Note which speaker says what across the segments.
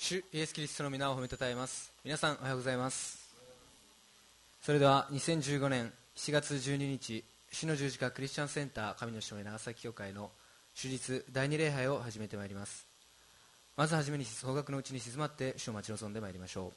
Speaker 1: 主イエス・キリストの皆を褒めたたえます。皆さんおはようございます。それでは2015年7月12日、主の十字架クリスチャンセンター神の証明長崎教会の主日第2礼拝を始めてまいります。まずはじめに総額のうちに静まって主を待ち望んでまいりましょう。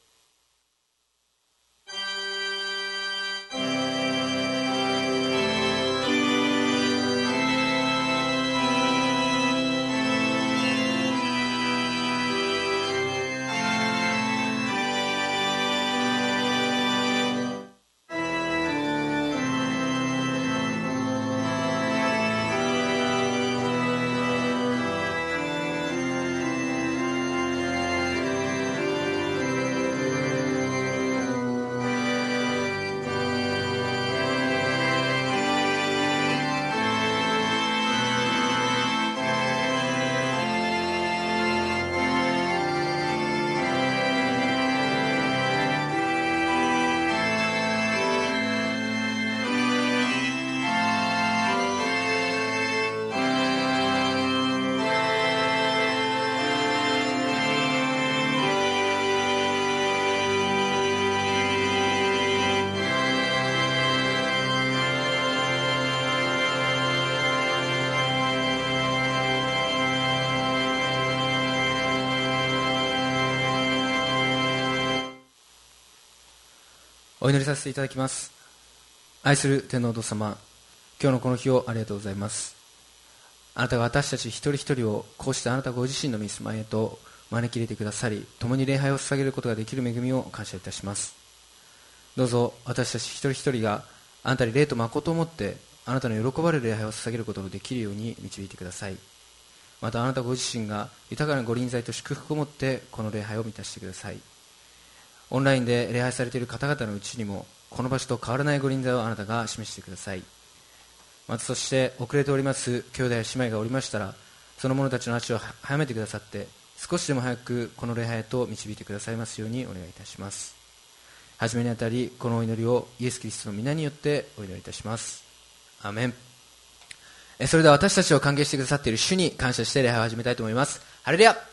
Speaker 1: お祈りさせていただきます。愛する天皇お父様、今日のこの日をありがとうございます。あなたが私たち一人一人をこうしてあなたご自身の御住まいへと招き入れてくださり、共に礼拝を捧げることができる恵みを感謝いたします。どうぞ私たち一人一人があなたに霊と誠をもってあなたの喜ばれる礼拝を捧げることができるように導いてください。またあなたご自身が豊かなご臨在と祝福をもってこの礼拝を満たしてください。オンラインで礼拝されている方々のうちにもこの場所と変わらないご臨在をあなたが示してください。またそして遅れております兄弟や姉妹がおりましたら、その者たちの足を早めてくださって少しでも早くこの礼拝へと導いてくださいますようにお願いいたします。はじめにあたりこのお祈りをイエス・キリストの皆によってお祈りいたします。アーメン。それでは私たちを歓迎してくださっている主に感謝して礼拝を始めたいと思います。ハレルヤ。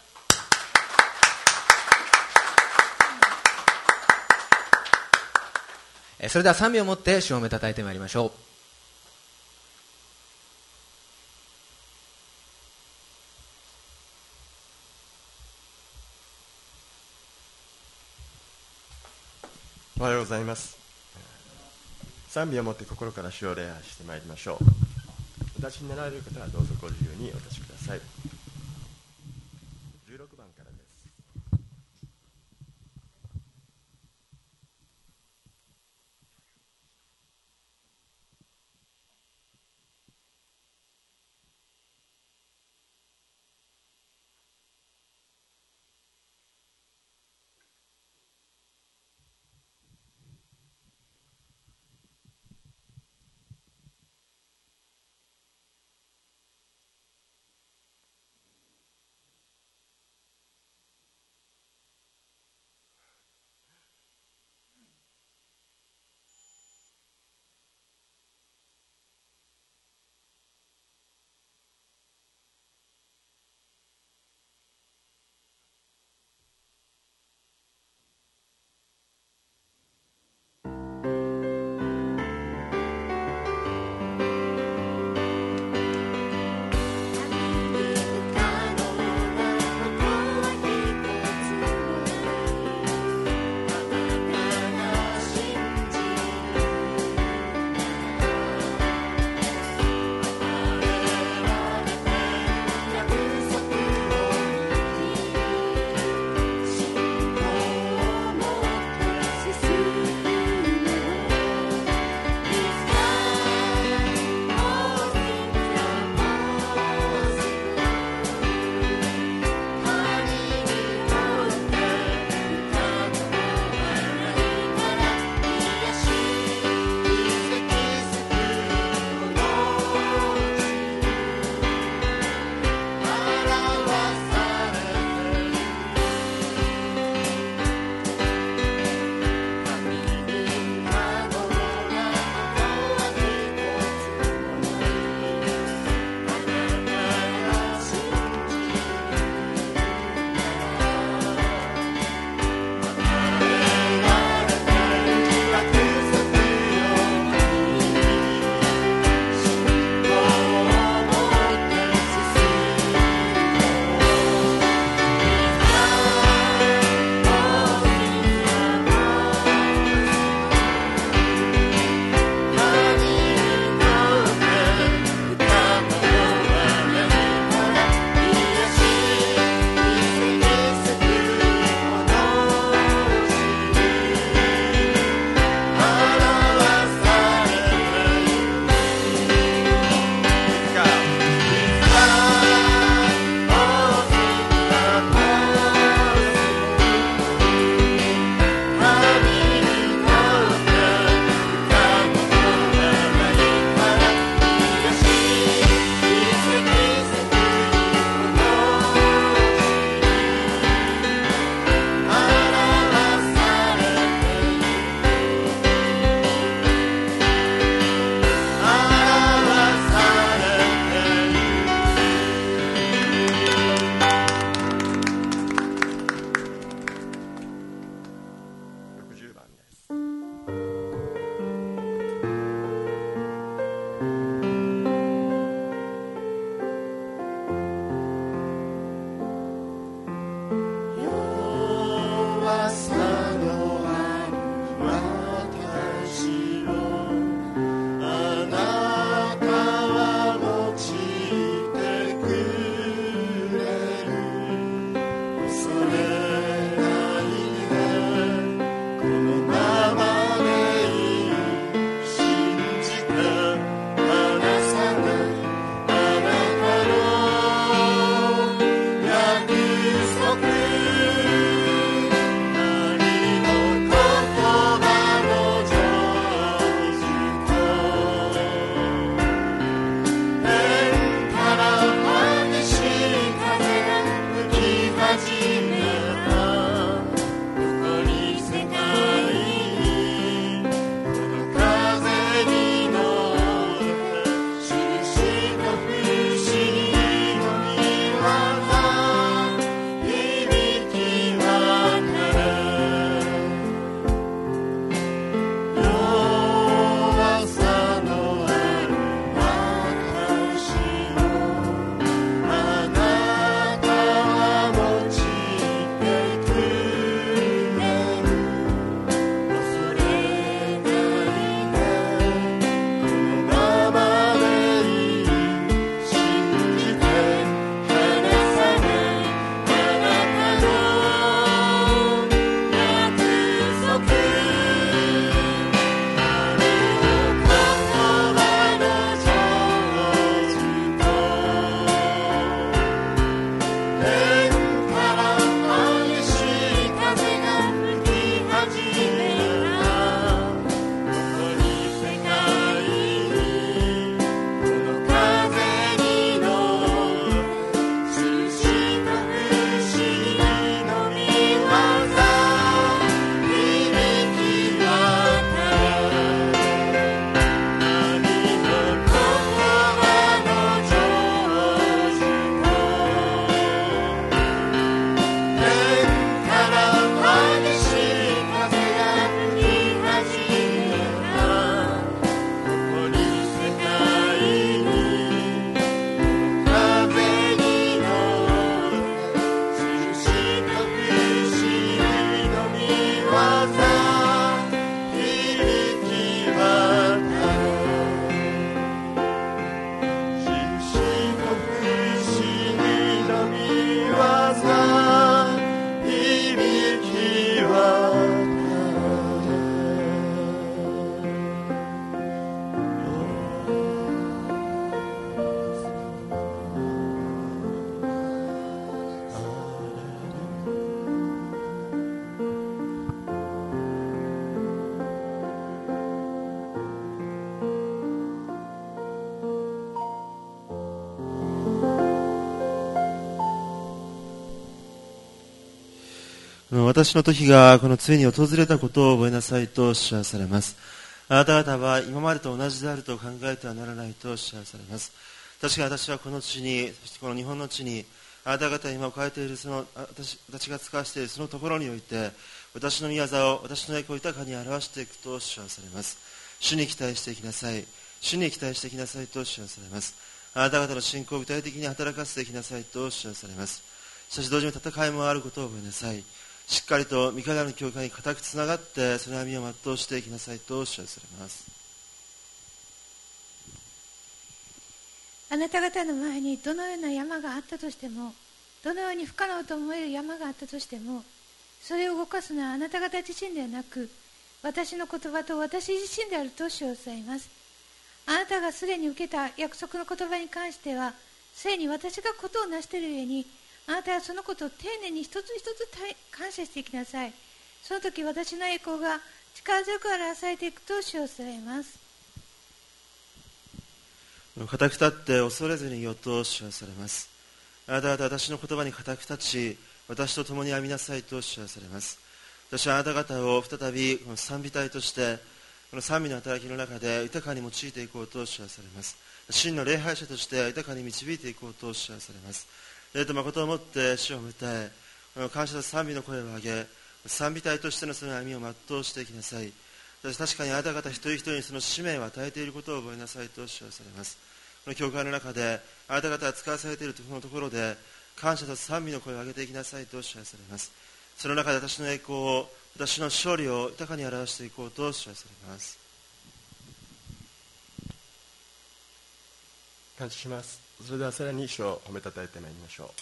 Speaker 1: それでは賛美をもって主を褒めたたえてまいりましょう。
Speaker 2: おはようございます。賛美をもって心から主を礼拝してまいりましょう。お立ちになられる方はどうぞご自由にお立ちください。16番からです。
Speaker 3: 私の時がこのついに訪れたことを覚えなさいと知らされます。あなた方は今までと同じであると考えてはならないと知らされます。確かに私はこの地に、そしてこの日本の地に、あなた方が今置かれている私が使わせているそのところにおいて、私の御業を、私の栄光を豊かに表していくと知らされます。主に期待していきなさい。主に期待していきなさいと知らされます。あなた方の信仰を具体的に働かせていきなさいと知らされます。しかし同時に戦いもあることを覚えなさい。しっかりと御方の教会に固くつながってその歩みを全うしていきなさいと知らされます。
Speaker 4: あなた方の前にどのような山があったとしても、どのように不可能と思える山があったとしても、それを動かすのはあなた方自身ではなく、私の言葉と私自身であると主を伝えます。あなたがすでに受けた約束の言葉に関しては、すでに私がことを成しているゆえに、あなたはそのことを丁寧に一つ一つ感謝していきなさい。その時私の栄光が力強く表されていくと主を伝えます。
Speaker 3: 固く立って恐れずにいようと知らされます。あなた方は私の言葉に固く立ち、私と共に歩みなさいと知らされます。私はあなた方を再びこの賛美隊としてこの賛美の働きの中で豊かに用いていこうと知らされます。真の礼拝者として豊かに導いていこうと知らされます。霊と誠をもって主を迎え、この感謝と賛美の声を上げ、賛美隊としてのその歩みを全うしていきなさい。確かにあなた方一人一人にその使命を与えていることを覚えなさいと知らされます。この教会の中であなた方が使わされているそのところで感謝と賛美の声を上げていきなさいと知らされます。その中で私の栄光を、私の勝利を豊かに表していこうと知らされます。
Speaker 2: 感謝します。それではさらに主を褒めたたえてまいりましょう。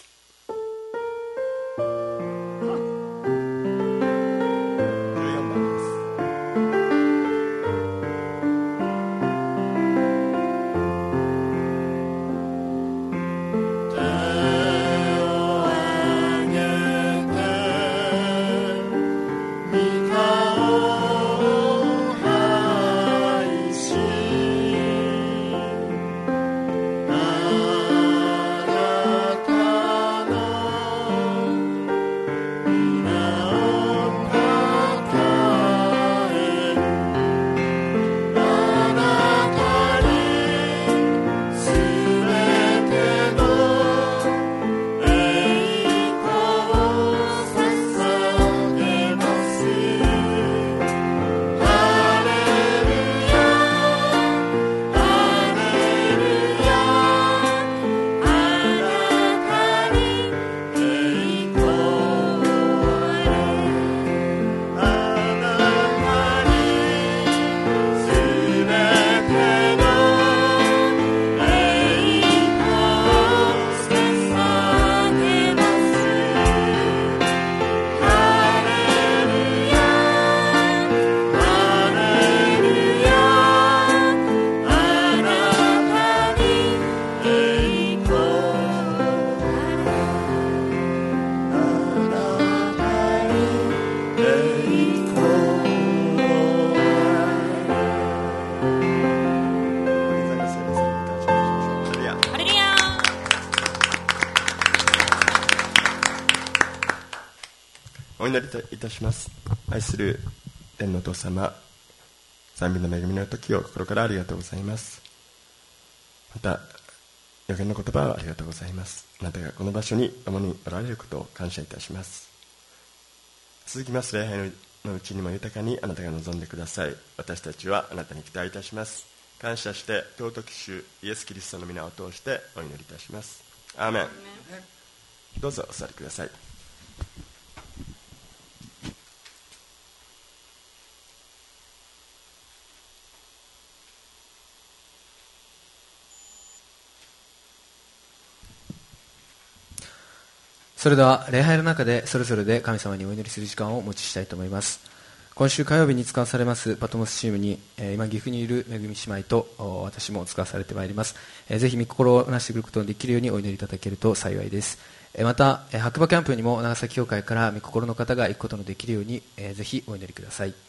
Speaker 2: お祈りいたします。愛する天のお父様、賛美の恵みの時を心からありがとうございます。また予言の言葉をありがとうございます。あなたがこの場所に共におられることを感謝いたします。続きます礼拝のうちにも豊かにあなたが望んでください。私たちはあなたに期待いたします。感謝して尊き主イエス・キリストの皆を通してお祈りいたします。アーメン。どうぞお座りください。
Speaker 1: それでは礼拝の中でそれぞれで神様にお祈りする時間をお持ちしたいと思います。今週火曜日に使わされますパトモスチームに、今岐阜にいるめぐみ姉妹と私も使わされてまいります。ぜひ御心をなしてくることのできるようにお祈りいただけると幸いです。また白馬キャンプにも長崎教会から御心の方が行くことのできるように、ぜひお祈りください。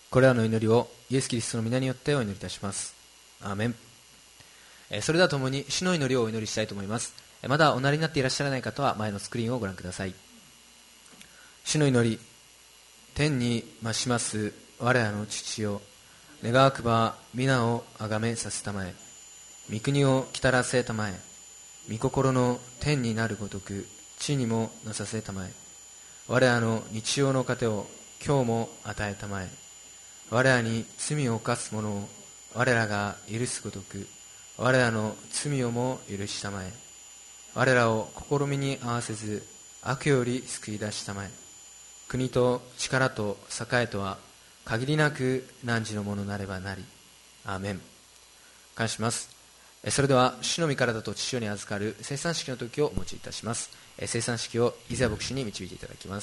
Speaker 1: これらの祈りをイエス・キリストの皆によってお祈りいたします。アーメン。それでは共に主の祈りをお祈りしたいと思います。まだおなりになっていらっしゃらない方は前のスクリーンをご覧ください。主の祈り。天に増します我らの父よ、願わくば皆をあがめさせたまえ、御国をきたらせたまえ、御心の天になるごとく地にもなさせたまえ、我らの日曜の糧を今日も与えたまえ、我らに罪を犯す者を我らが許すごとく我らの罪をも許したまえ、我らを試みに合わせず悪より救い出したまえ、国と力と栄とは限りなく汝のものなればなり。アーメン。感謝します。それでは主の御体と父よに預かる聖餐式の時をお持ちいたします。聖餐式をイザヤ牧師に導いていただきます。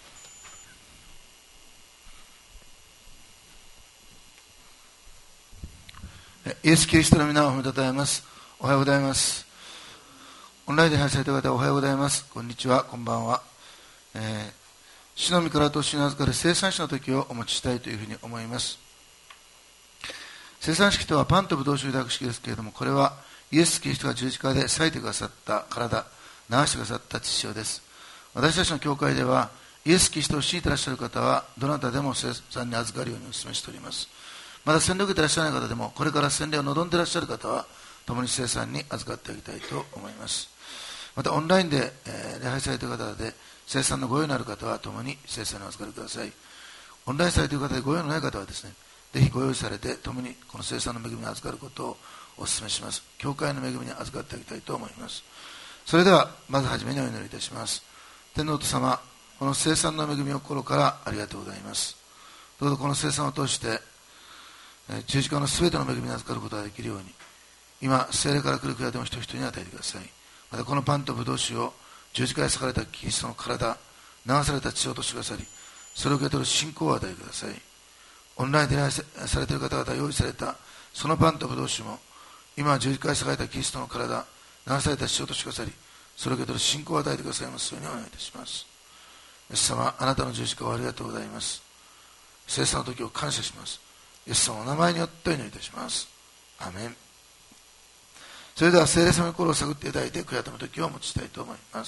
Speaker 5: イエス・キリストの皆を褒めたたえます。おはようございます。オンラインで配信された方、おはようございます。こんにちは、こんばんは。主の御体と主に預かる聖餐式の時をお持ちしたいというふうに思います。聖餐式とはパンとブドウ酒をいただく式ですけれども、これはイエス・キリストが十字架で裂いてくださった体、流してくださった血潮です。私たちの教会ではイエス・キリストを信じていらっしゃる方はどなたでも聖餐に預かるようにお勧めしております。まだ洗礼を受けていらっしゃらない方でも、これから洗礼を望んでいらっしゃる方は共に聖餐に預かってあげたいと思います。またオンラインで礼拝されている方で聖餐のご用のある方は共に聖餐にお預かりください。オンラインされている方でご用のない方はですね、ぜひご用意されて共にこの聖餐の恵みに預かることをお勧めします。教会の恵みに預かってあげたいと思います。それではまずはじめにお祈りいたします。天皇と様、この聖餐の恵みを心からありがとうございます。どうぞこの聖餐を通して十字架のすべての恵みに預かることができるように、今聖霊から来る蔵でも人々に与えてください。またこのパンとブドウ酒を十字架に裂かれたキリストの体、流された血をとしてくださり、それを受け取る信仰を与えてください。オンラインで礼拝されている方々が用意されたそのパンとブドウ酒も、今十字架に裂かれたキリストの体、流された血をとしてくださり、それを受け取る信仰を与えてくださいますようにお願いいたします。イエス様、あなたの十字架をありがとうございます。聖餐の時を感謝します。イエス様の名前によってお祈りいたします。アーメン。それでは聖霊様の心を探っていただいて、悔やむ時をお持ちしたいと思います。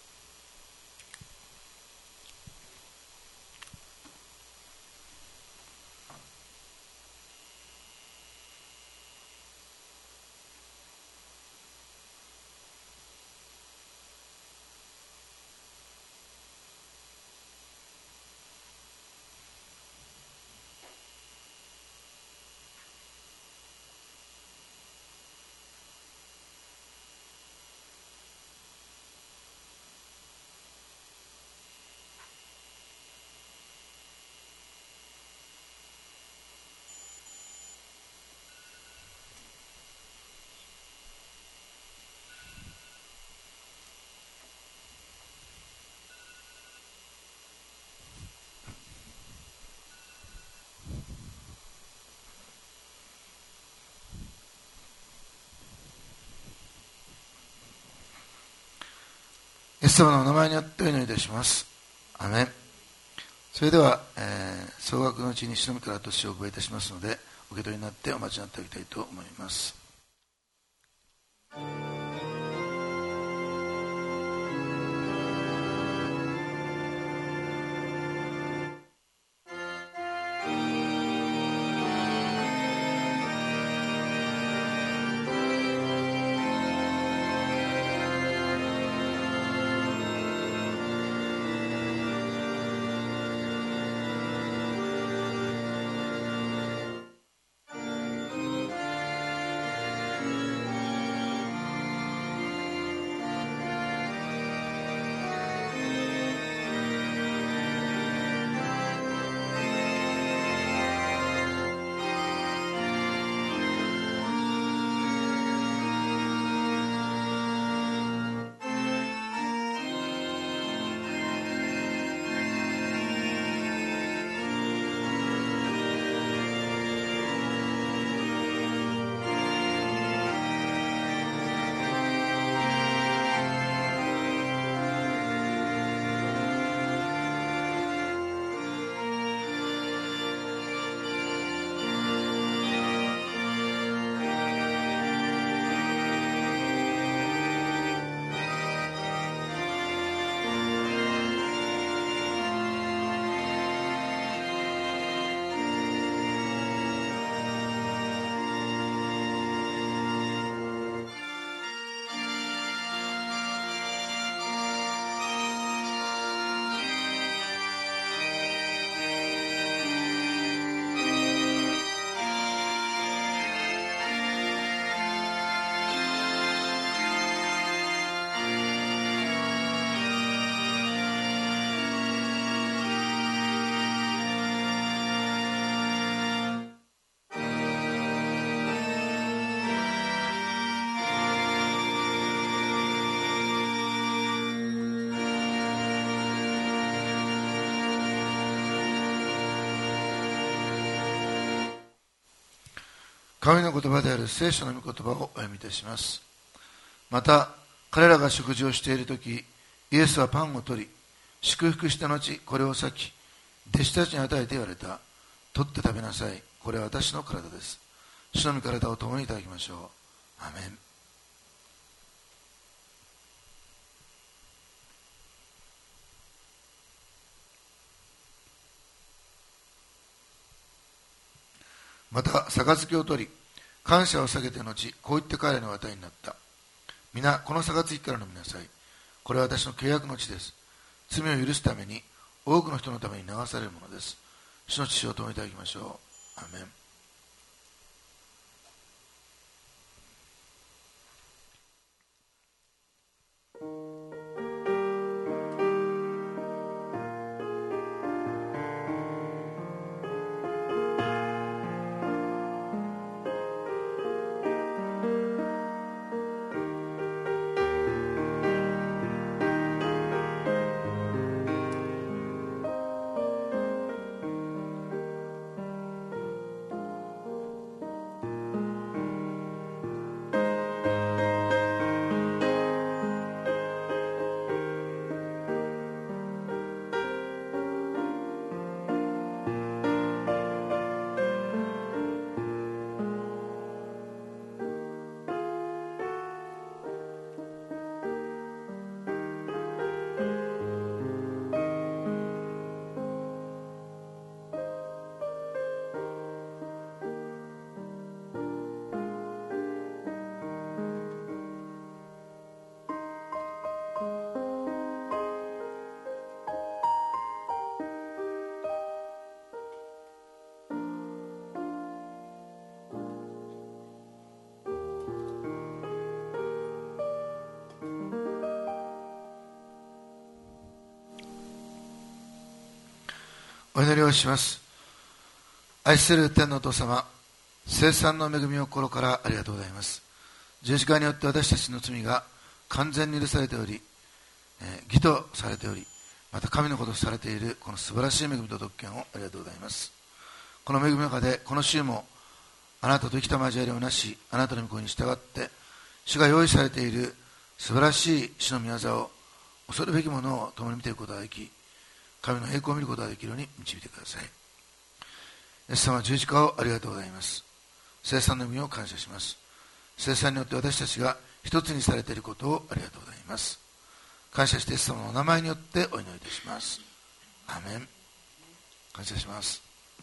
Speaker 5: イエス様のお名前によってお祈りいたします。アーメン。それでは、総額のうちに主の御からと死をお配りいたしますので、お受け取りになってお待ちになっておきたいと思います。 神の言葉である聖書の御言葉をお読みいたします。また彼らが食事をしているとき、イエスはパンを取り、祝福した後、これを裂き、弟子たちに与えて言われた。取って食べなさい。これは私の体です。主の御体を共にいただきましょう。アメン。また杯を取り、感謝を下げて後、こう言って彼らにお与えになった。皆この杯から飲みなさい。これは私の契約の地です。罪を許すために、多くの人のために流されるものです。主の血を共にいただきましょう。アメン。お祈りをします。愛する天のお父様、聖餐の恵みを心からありがとうございます。十字架によって私たちの罪が完全に許されており、義とされており、また神のこととされているこの素晴らしい恵みと特権をありがとうございます。この恵みの中でこの週もあなたと生きた交わりをなし、あなたの御声に従って主が用意されている素晴らしい主の御業を、恐るべきものを共に見ていくことができ、神の栄光を見ることができるように導いてください。イエス様、十字架をありがとうございます。聖餐の意味を感謝します。聖餐によって私たちが一つにされていることをありがとうございます。感謝してイエス様のお名前によってお祈りいたします。アメン。感謝します。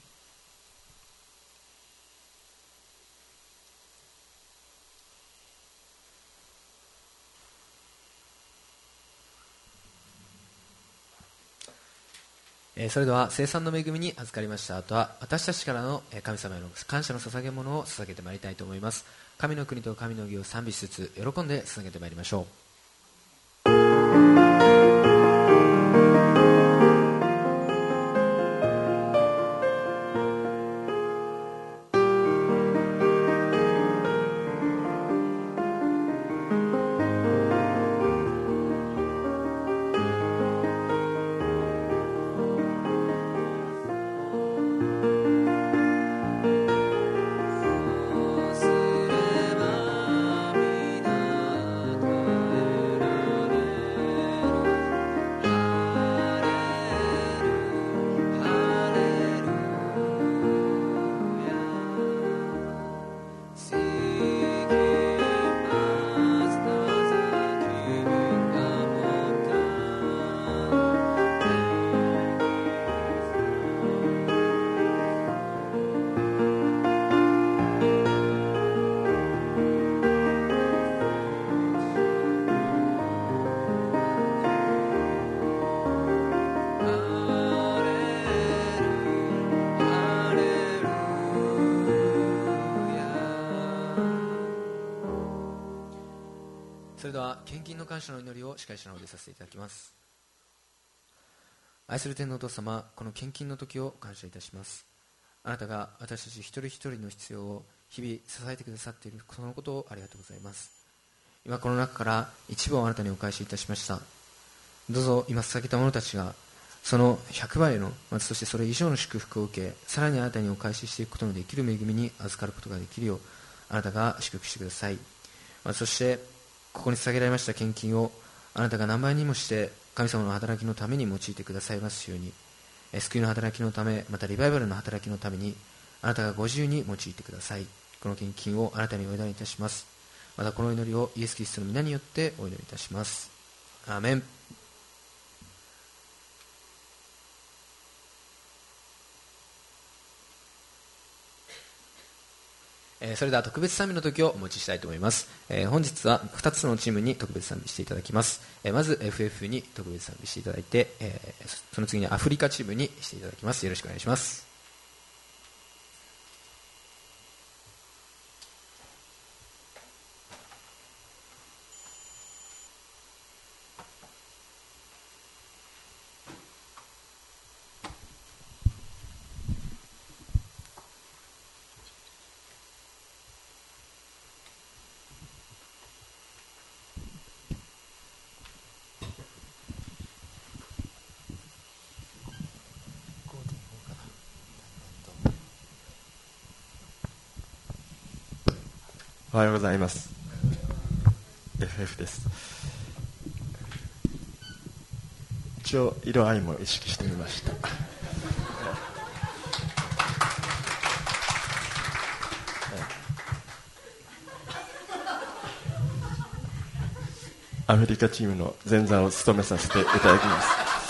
Speaker 1: それでは聖餐の恵みに預かりました後は、私たちからの神様への感謝の捧げ物を捧げてまいりたいと思います。神の国と神の義を賛美しつつ喜んで捧げてまいりましょう。それでは献金の感謝の祈りを司会者の方でさせていただきます。愛する天のお父様、この献金の時を感謝いたします。あなたが私たち一人一人の必要を日々支えてくださっているそのことをありがとうございます。今この中から一部をあなたにお返しいたしました。どうぞ今捧げた者たちがその100倍の、そしてそれ以上の祝福を受け、さらにあなたにお返ししていくことのできる恵みに預かることができるよう、あなたが祝福してください。そしてここに捧げられました献金をあなたが何倍にもして神様の働きのために用いてくださいますように、救いの働きのため、またリバイバルの働きのためにあなたがご自由に用いてください。この献金をあなたにお委ねいたします。またこの祈りをイエス・キリストの皆によってお祈りいたします。アーメン。それでは特別賛美の時をお持ちしたいと思います。本日は2つのチームに特別賛美していただきます。まず FF に特別賛美していただいて、その次にアフリカチームにしていただきます。よろしくお願いします。
Speaker 2: おはようございます。 FF です。一応色合いも意識してみました。アメリカチームの前座を務めさせていただきます。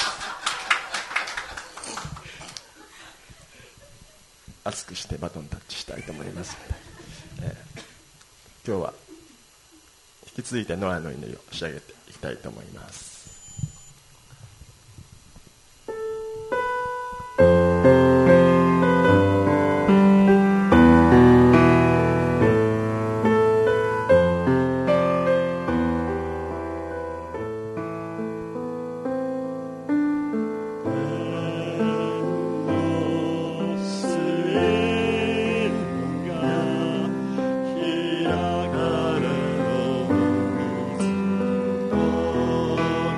Speaker 2: 熱くしてバトンタッチしたいと思いますので、今日は引き続いてノアの祈りを仕上げていきたいと思います。
Speaker 6: 開かれる水と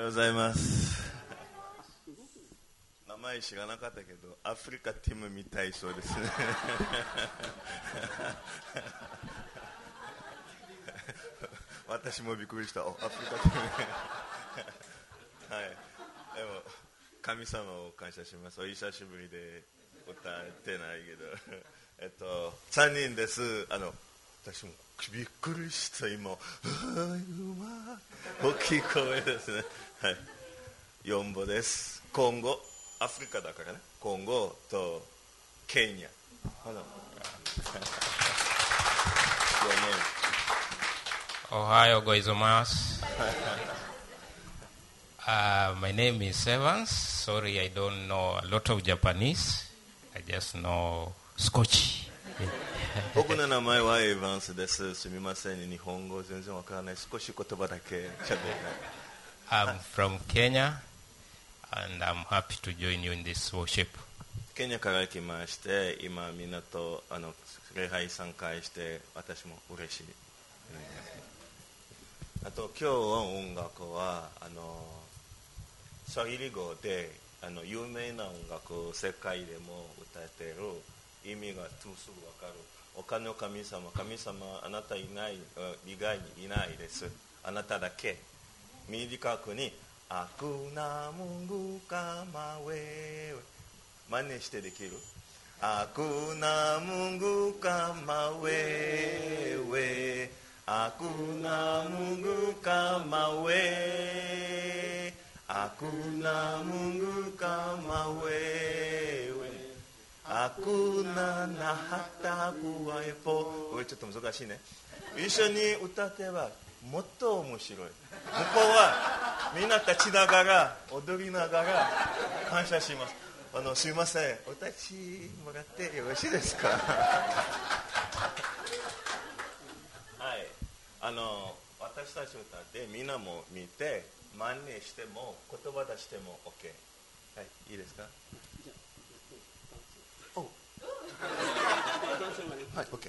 Speaker 6: ようございます。名前知らなかったけど、アフリカティムみたいそうですね。私もびっくりした。アフリカティム。はい。でも神様を感謝します。お久しぶりで歌ってないけど、3人です。私もびっくりした今。大きい声ですね。はい。4母です。コンゴ、アフリカだからね。コンゴとケニア。
Speaker 7: おはようございます。My name is Evans. Sorry, I don't know a lot of Japanese. I just know Scotch.
Speaker 6: 僕の名前はエヴァンスです。すみません、日本語全然わからない。少し言葉だけ喋って。
Speaker 7: I'm from Kenya, and I'm happy to join you in this worship.
Speaker 6: ケニアから来まして、今みんなと礼拝参加して私も嬉しい。あと今日の音楽はスワヒリ語で有名な音楽を世界でも歌っている。意味がすぐ分かる。他の神様、あなた以外にいないです。あなただけ。短くにアクナムングカマウェ真似してできる。アクナムングカマウェアクナムングカマウェアクナムングカマウェアクナナハタクワエポ。これちょっと難しいね。一緒に歌ってはもっと面白い。向こうはみんな立ちながら踊りながら感謝します。すいません、お立ちもらってよろしいですか。はい、私たち歌ってみんなも見て真似しても言葉出しても OK。 はい、いいですか。はい、OK。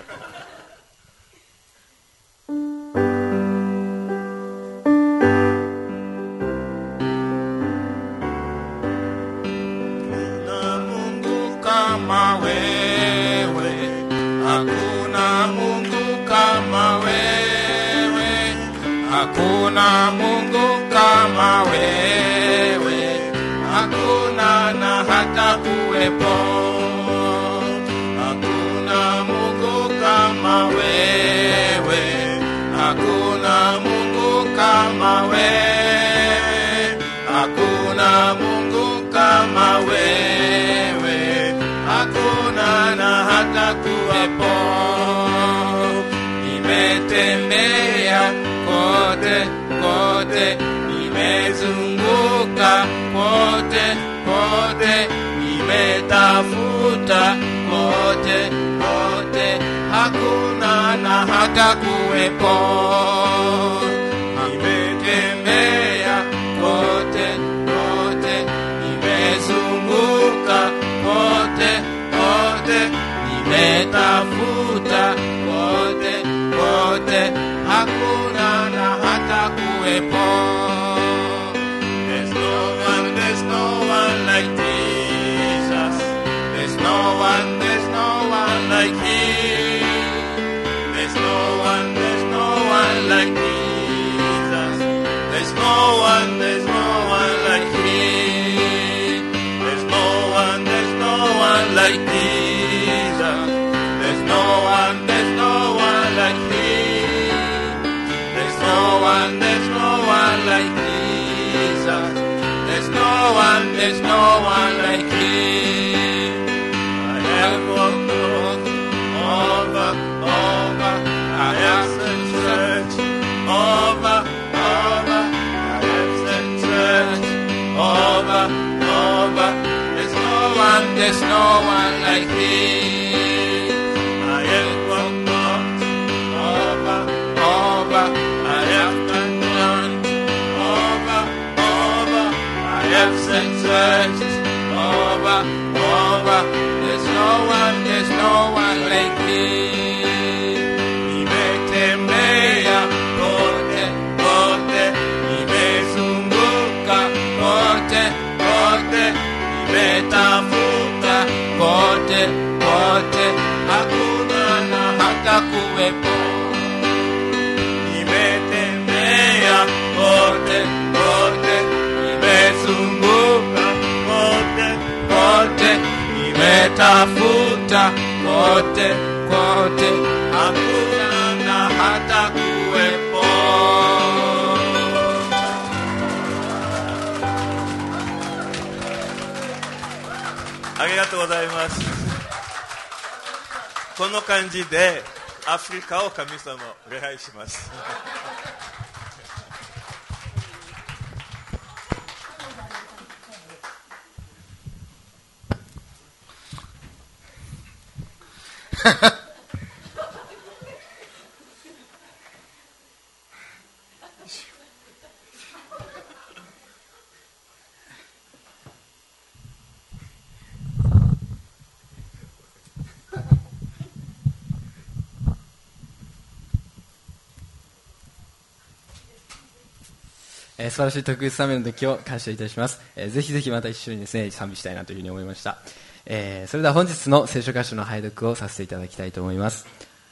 Speaker 7: Hakuna Mungu kama wewe, hakuna na hata kuwepo. Hakuna Mungu kama wewe, hakuna Mungu kama wewe, hakuna Mungu kama wewe, hakuna na hata kuwepo. Nimetembea kote kote, nimezunguka kote kote, nimetafuta kote kote, hakuna na hata kuwepo. Nimetembea kote kote, nimezunguka kote kote, nimetafuta kote kote, hakuna na hata kuwepo. There's no one like Jesus. There's no one like Him. There's no one like Jesus. There's no one like Him. There's no one like Jesus. There's no one like Him. There's no one like Jesus. There's no one like Him. I have walked over. I have searched over. I have searched over. There's no one like Him. I have walked over. I have turned over. I have searched over. There's no one like Him. Nimetembea kote kote, nimezunguka hatakuwepo.
Speaker 6: Nimetembea kote kote, nimezunguka kote
Speaker 7: Kote nimetafuta, kote kote
Speaker 6: hakuna
Speaker 7: na hatakuwepo.
Speaker 6: ありがとうございます。この感じでアフリカを神様礼拝します。
Speaker 1: 素晴らしい特別賛美の時を感謝いたします。ぜひぜひまた一緒にですね賛美したいなというふうに思いました。それでは本日の聖書箇所の拝読をさせていただきたいと思います。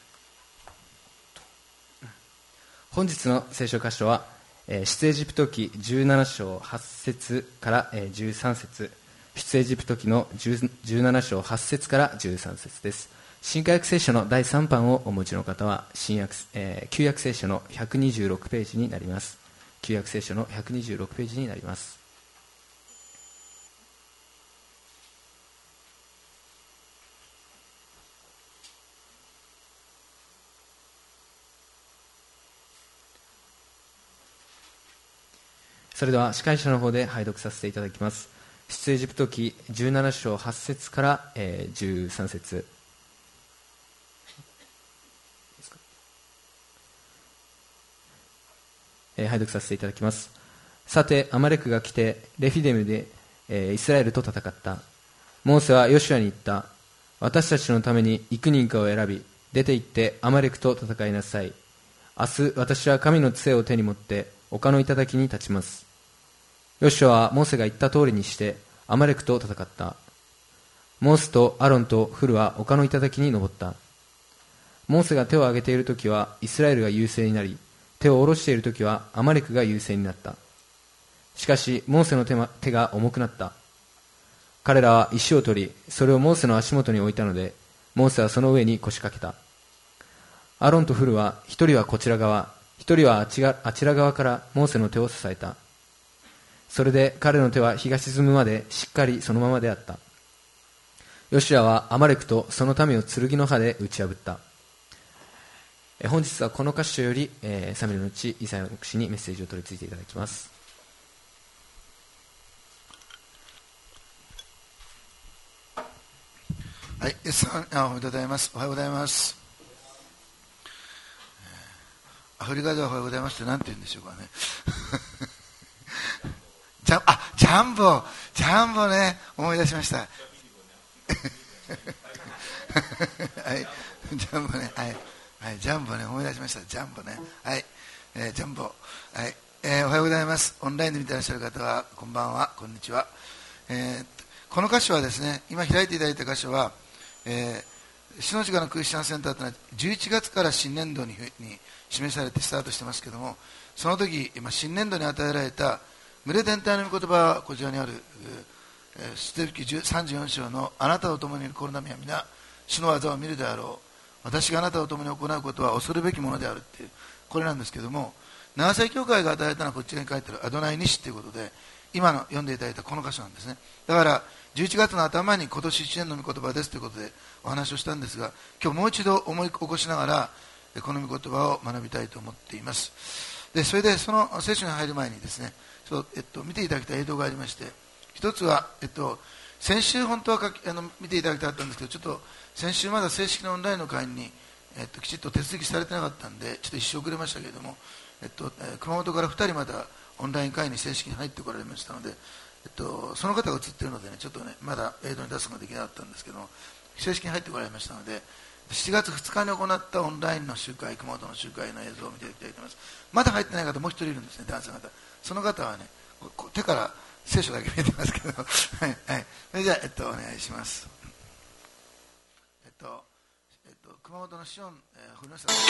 Speaker 1: 本日の聖書箇所は出エジプト記17章8節から13節、出エジプト記の17章8節から13節です。新化訳聖書の第3版をお持ちの方は旧約聖書の126ページになります。旧約聖書の126ページになります。それでは司会者の方で拝読させていただきます。出エジプト記17章8節から、13節、拝読させていただきます。さてアマレクが来てレフィデムで、イスラエルと戦った。モーセはヨシュアに言った。私たちのために幾人かを選び、出て行ってアマレクと戦いなさい。明日私は神の杖を手に持って丘の頂に立ちます。ヨシュアはモーセが言った通りにしてアマレクと戦った。モーセとアロンとフルは丘の頂に登った。モーセが手を挙げているときはイスラエルが優勢になり、手を下ろしているときはアマレクが優勢になった。しかしモーセの手が重くなった。彼らは石を取り、それをモーセの足元に置いたので、モーセはその上に腰掛けた。アロンとフルは一人はこちら側、一人はあちら側からモーセの手を支えた。それで彼の手は日が沈むまでしっかりそのままであった。ヨシュアはアマレクとその民を剣の刃で打ち破った。本日はこの箇所より、サムエルの父イサヤ牧師にメッセージを取り次いでいただきます。
Speaker 5: はい、イエスさん、おはようございます。おはようございます。アフリカではおはようございますって何て言うんでしょうかね。ジャンボね、思い出しました。はい、ジャンボね、はい、ジャンボね、思い出しました。ジャンボね、はい、ジャンボ、はい、おはようございます。オンラインで見ていらっしゃる方はこんばんは、こんにちは。この箇所はですね、今開いていただいた箇所は、篠塚のクリスチャンセンターというのは11月から新年度に示されてスタートしてますけども、その時新年度に与えられた群れ全体の御言葉はこちらにある出エジプト記34章のあなたと共にいるこの民は皆主の技を見るであろう、私があなたと共に行うことは恐るべきものであるっていう、これなんですけども、長崎教会が与えたのはこちらに書いてあるアドナイ西ということで、今の読んでいただいたこの箇所なんですね。だから11月の頭に今年1年の御言葉ですということでお話をしたんですが、今日もう一度思い起こしながらこの御言葉を学びたいと思っています。でそれでその聖書に入る前にですね、見ていただきたい映像がありまして、一つは、先週本当は見ていただきたかったんですけど、ちょっと先週まだ正式なオンラインの会に、きちっと手続きされてなかったんでちょっと一瞬遅れましたけれども、熊本から2人またオンライン会に正式に入ってこられましたので、その方が映っているので、ね、ちょっとねまだ映像に出すことができなかったんですけども、正式に入ってこられましたので、7月2日に行ったオンラインの集会、熊本の集会の映像を見ていただきたいと思います。まだ入ってない方もう一人いるんですね、男性方。その方はね、手から聖書だけ見えてますけどはい、はい、それじゃあ、お願いします。 熊本のシオン、堀之さん。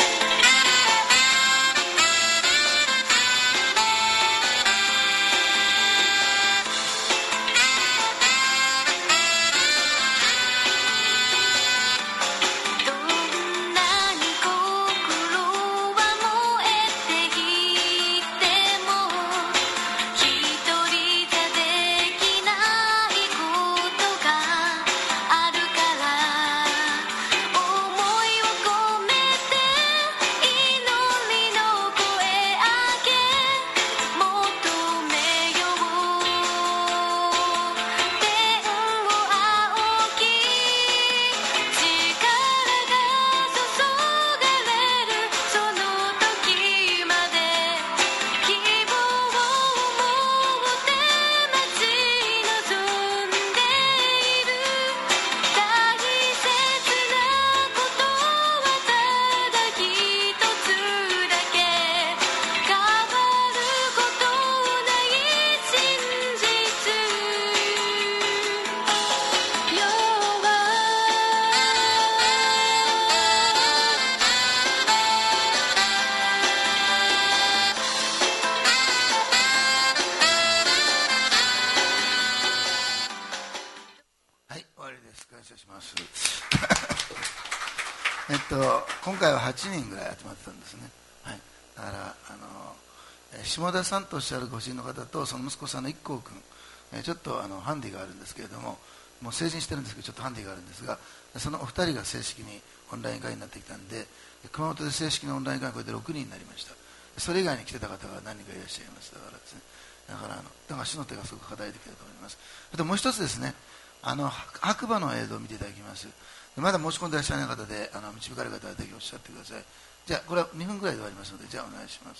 Speaker 5: 今回は8人ぐらい集まってたんですね、はい、だから下田さんとおっしゃるご主人の方とその息子さんの一光君、ちょっとハンディがあるんですけれども、もう成人してるんですけどちょっとハンディがあるんですが、そのお二人が正式にオンライン会になってきたんで、熊本で正式なオンライン会はこれで6人になりました。それ以外に来てた方が何人かいらっしゃいます。だからですね、だから主の手がすごく課題的だと思います。あともう一つですね、白馬の映像を見ていただきます。まだ申し込んでいらっしゃらない方で導かれる方はぜひおっしゃってください。じゃあこれは2分ぐらいで終わりますので、じゃあお願いします。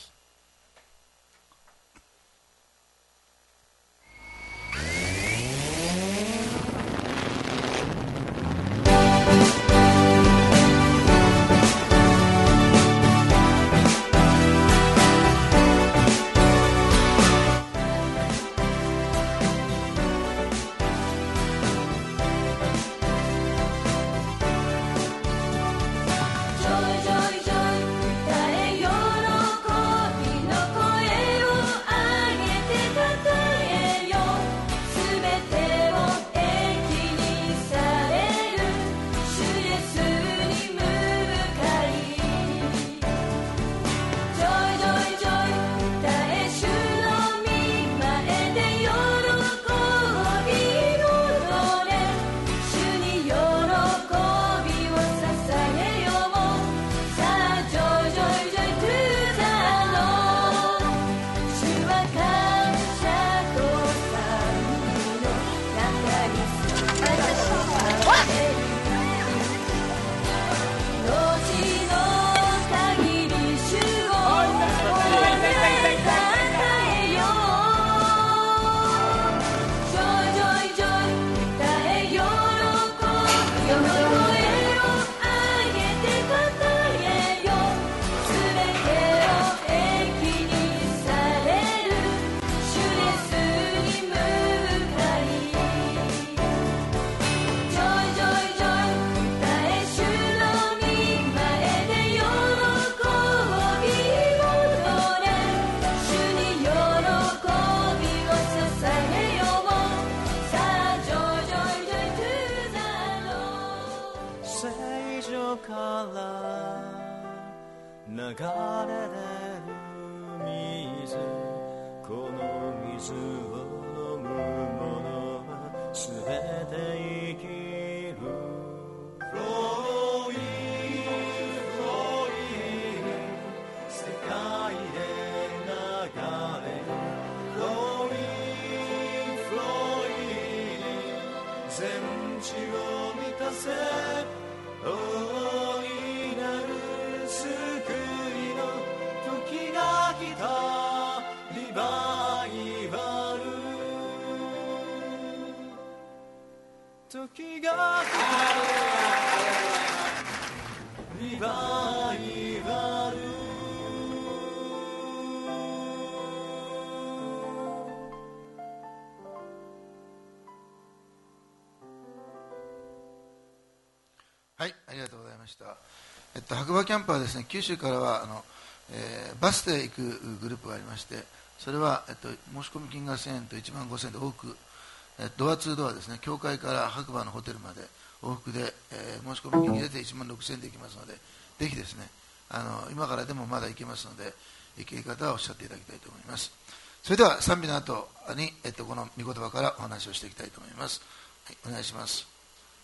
Speaker 5: はい、ありがとうございました。 白馬キャンプはですね、九州からはバスで行くグループがありまして、それは、申し込み金が1000円と1万5000円で往復、ドア2ドアですね、教会から白馬のホテルまで往復で、申し込み金入れて1万6000円で行きますので、ぜひですね、今からでもまだ行けますので、行ける方はおっしゃっていただきたいと思います。それでは賛美の後に、この御言葉からお話をしていきたいと思います。はい、お願いします。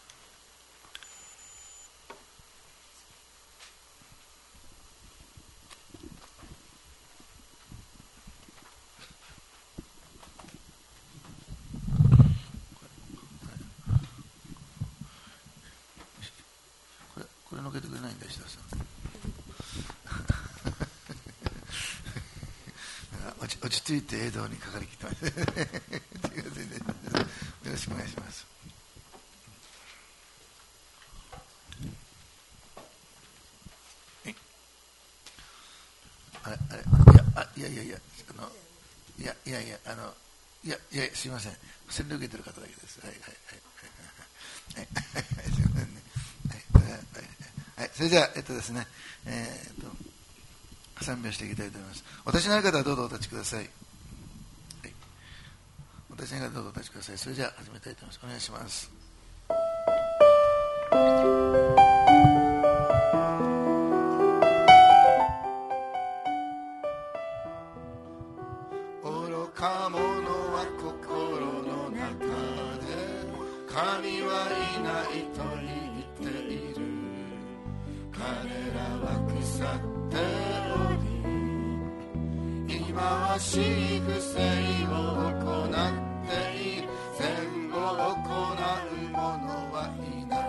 Speaker 5: これのけてくれないんだ、石田さん。落ち着いて映像にかかりきってます。よろしくお願いします。すいません。洗礼受けてる方だけです。はい。すいませんね。はい。それじゃあ、ですね、賛美をしていきたいと思います。お立ちになる方はどうぞお立ちください。はい、お立ちになる方はどうぞお立ちください。それじゃあ始めたいと思います。お願いします。愚か者は心の中で神はいないと言っている。彼らは腐っており、今はし不正を行っている。善を行う者はいない。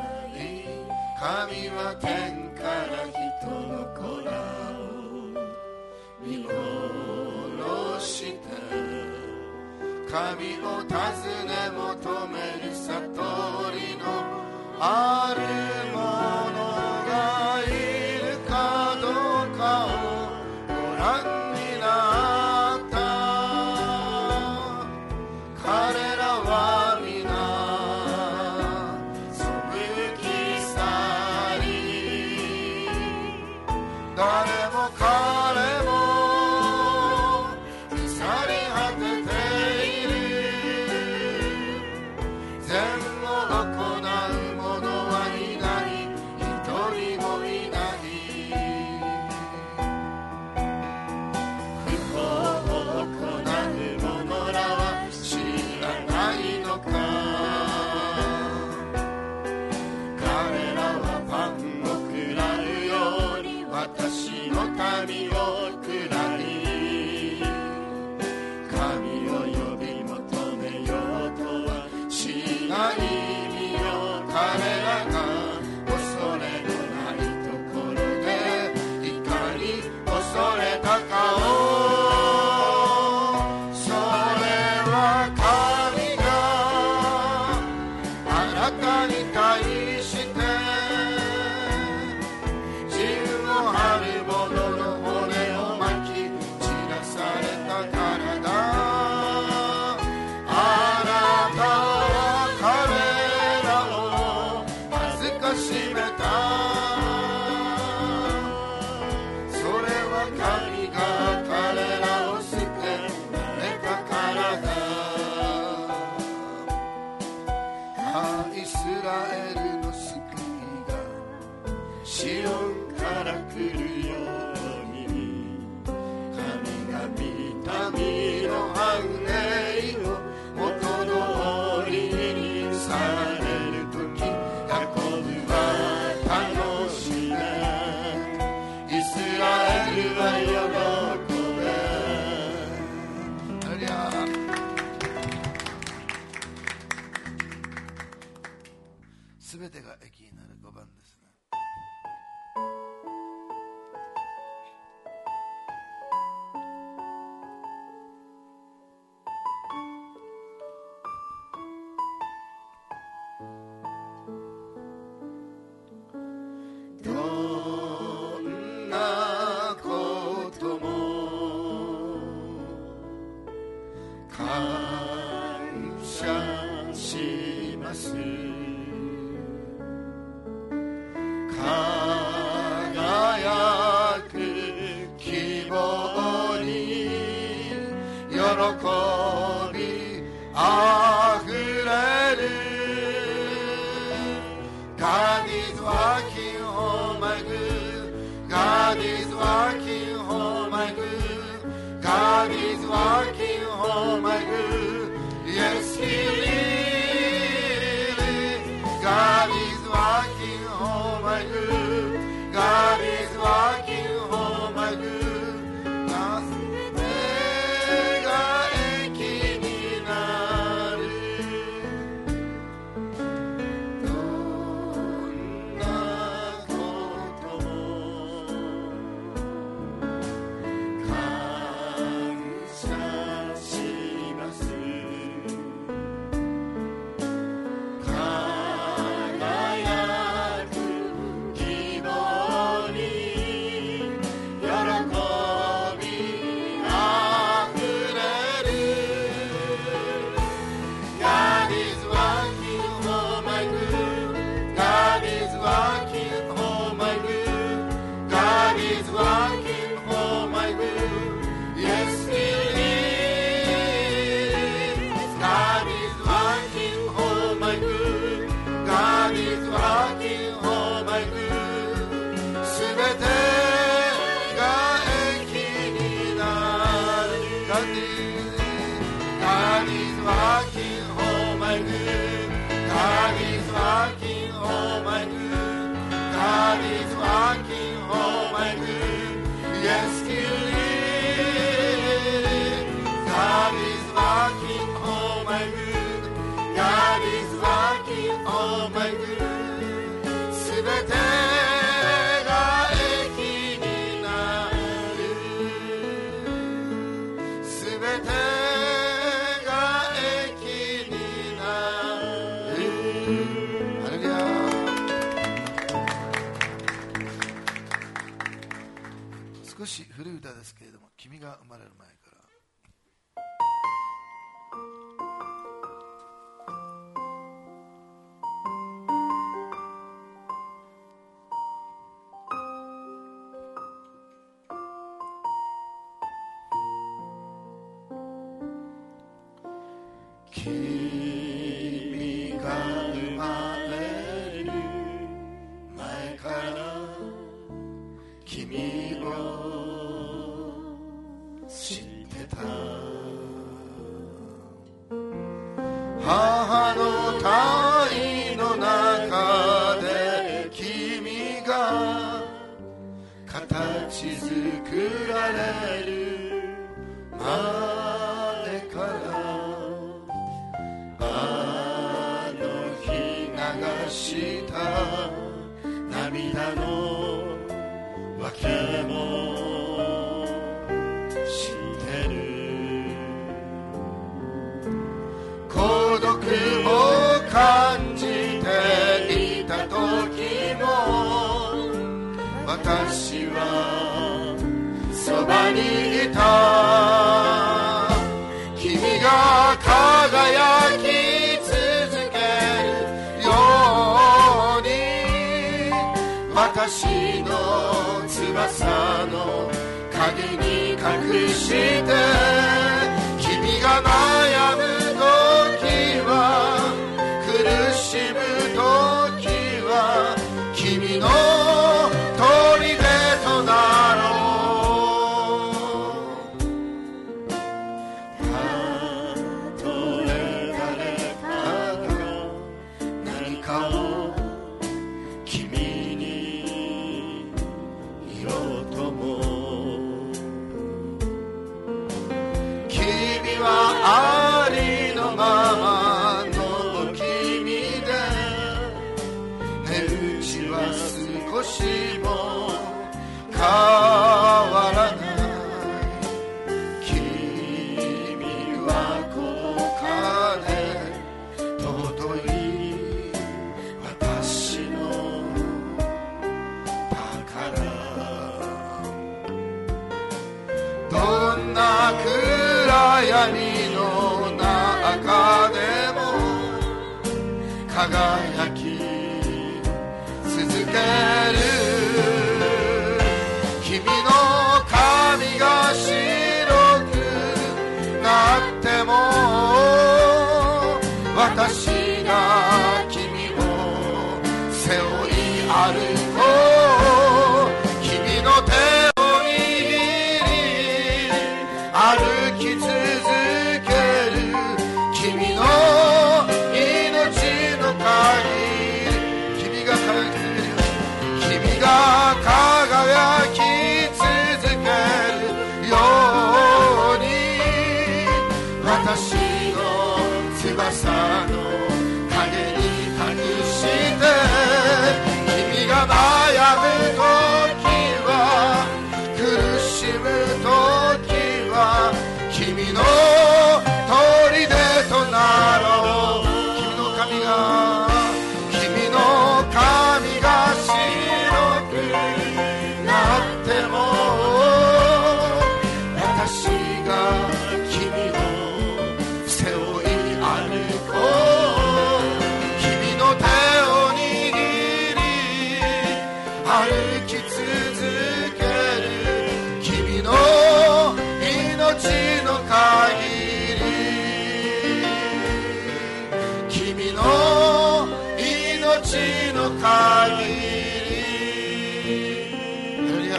Speaker 5: 神は天から人の子らを見下ろして、神を尋ね求める悟りのある者がいるかどうかをご覧になった。彼らは皆背き去り、誰も彼も腐り果てている。善を行う者はいない、一人もいない。不幸を行う者らは知らないのか。彼らはパンを食らうように私の民を食らい、神を呼び求めようとはしない身よ。彼らが恐れのないところでいかに恐れたかを、それは神があなたに対して陣を張る者の骨を巻き散らされたからだ。あなたは彼らを恥ずかしめた。それは神が彼らを捨てられたからだ。イスラエルの救いがシオンから来るように、神が見た身の繁栄を元通りにされるとき、ヤコブは楽しめ、イスラエルは喜べ。ハレルヤ。すべてが益になる5番ですね。 びあふれる God is working for my good. God is working for my good. God is working for my good. Yes, He is. God is working for my good. God is working for my good. 少し古い歌ですけれども、君が生まれる前から。君が生まれる前から君を知ってた。母の胎の中で君が形作られる前からあの日流した涙のわけも知ってる。孤独を感じていた時も私はそばにいた。君が輝き続けるように私の翼の影に隠して君が悩む時は苦しむ時は君の砦となろう。たとえ誰かが何かを君に言おうとも君はありのままの君で値打ちは少しも変わらない。君は高価で尊い私の宝。どんな暗闇の中でも輝き続ける。君の髪が白くな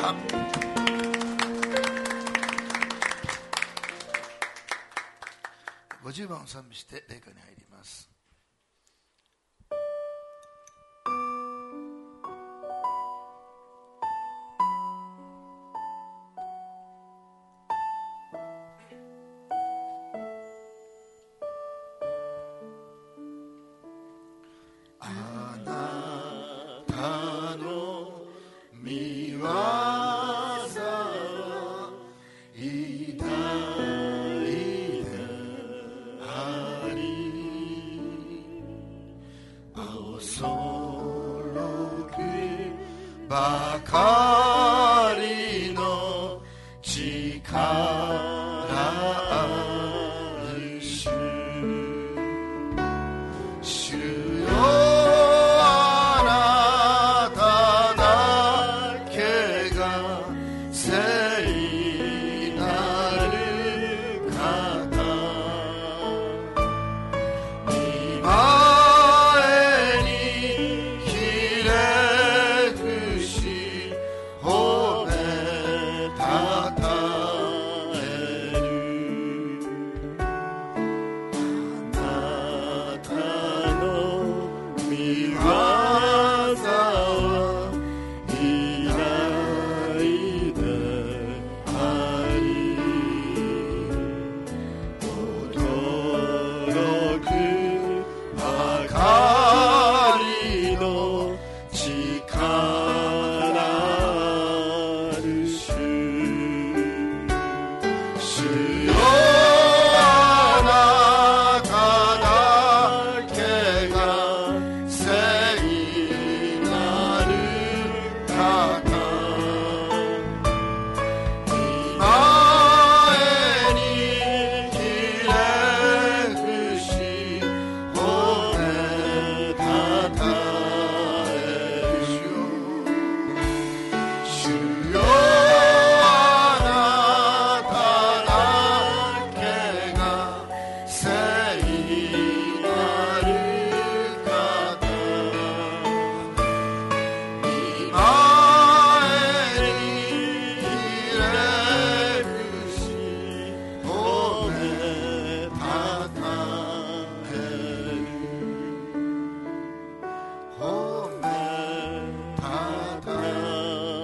Speaker 5: 50番を賛美して礼歌に入ります。ばかりの力ある主、主よあなただけが聖なる方、御前にひれ伏し褒めたたえる、あなたの御業は偉大であり、驚くばかりの力ある主、主よあなただけが聖なる方、御前にひれ伏し褒めたたえる、主よあなただけが聖なる方、御前にひれ伏し褒めたたえる、褒めたたえる。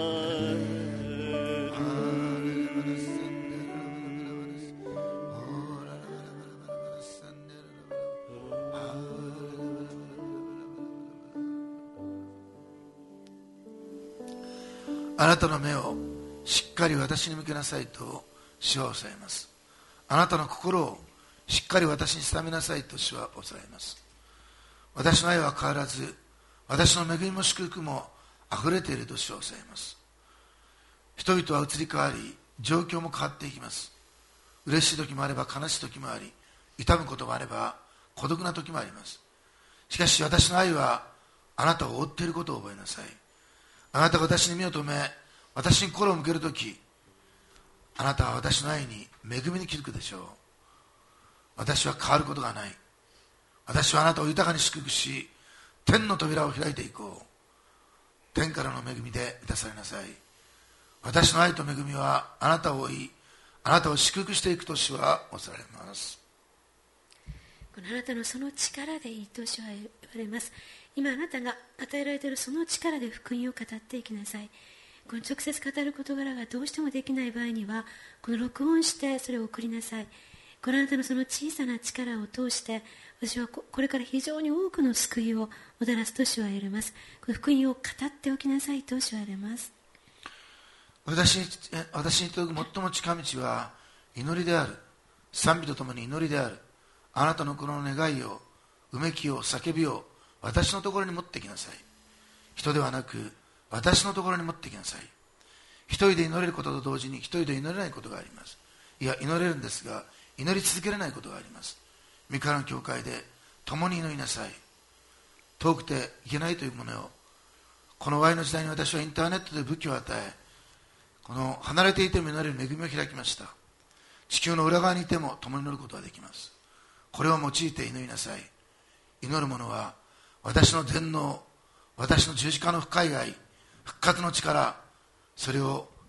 Speaker 5: あなたの目をしっかり私に向けなさいと主は抑えます。あなたの心をしっかり私に定めなさいと主は抑えます。私の愛は変わらず、私の恵みも祝福も溢れていると主は抑えます。人々は移り変わり、状況も変わっていきます。嬉しい時もあれば悲しい時もあり、痛むこともあれば孤独な時もあります。しかし私の愛はあなたを覆っていることを覚えなさい。あなたが私に目を留め、私に心を向けるとき、あなたは私の愛に恵みに気づくでしょう。私は変わることがない。私はあなたを豊かに祝福し、天の扉を開いていこう。天からの恵みで満たされなさい。私の愛と恵みはあなたを追い、あなたを祝福していくと主はおっしゃられます。
Speaker 8: このあなたのその力でいいと主は言われます。今あなたが与えられているその力で福音を語っていきなさい。この直接語る事柄がどうしてもできない場合には、この録音してそれを送りなさい。このあなたのその小さな力を通して、私はこれから非常に多くの救いをもたらすと主は言われます。この福音を語っておきなさいと主は言われます。
Speaker 5: 私に届く最も近道は祈りである。賛美とともに祈りである。あなたのこの願いを、うめきを、叫びを私のところに持ってきなさい。人ではなく私のところに持ってきなさい。一人で祈れることと同時に一人で祈れないことがあります。いや、祈れるんですが祈り続けれないことがあります。御子の教会で共に祈りなさい。遠くていけないというものを、この Y の時代に私はインターネットで武器を与え、この離れていても祈れる恵みを開きました。地球の裏側にいても共に祈ることができます。これを用いて祈りなさい。祈る者は私の全能、私の十字架の深い愛、復活の力、それを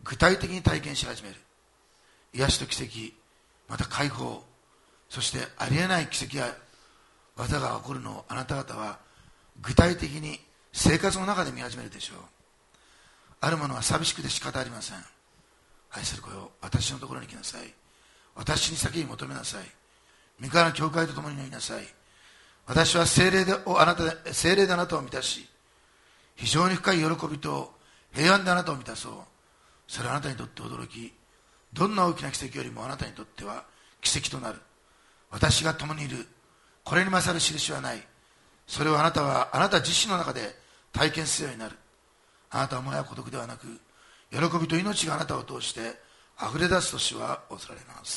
Speaker 5: 具体的に体験し始める。癒しと奇跡、また解放、そしてありえない奇跡や技が起こるのをあなた方は具体的に生活の中で見始めるでしょう。ある者は寂しくて仕方ありません。愛する子よ、私のところに来なさい。私に先に求めなさい。御川の教会と共に乗りなさい。私は聖霊であなたを満たし、非常に深い喜びと平安であなたを満たそう。それはあなたにとって驚き、どんな大きな奇跡よりもあなたにとっては奇跡となる。私が共にいる。これに勝る印はない。それをあなた自身の中で体験するようになる。あなたはもはや孤独ではなく、喜びと命があなたを通して溢れ出すと主は恐れます。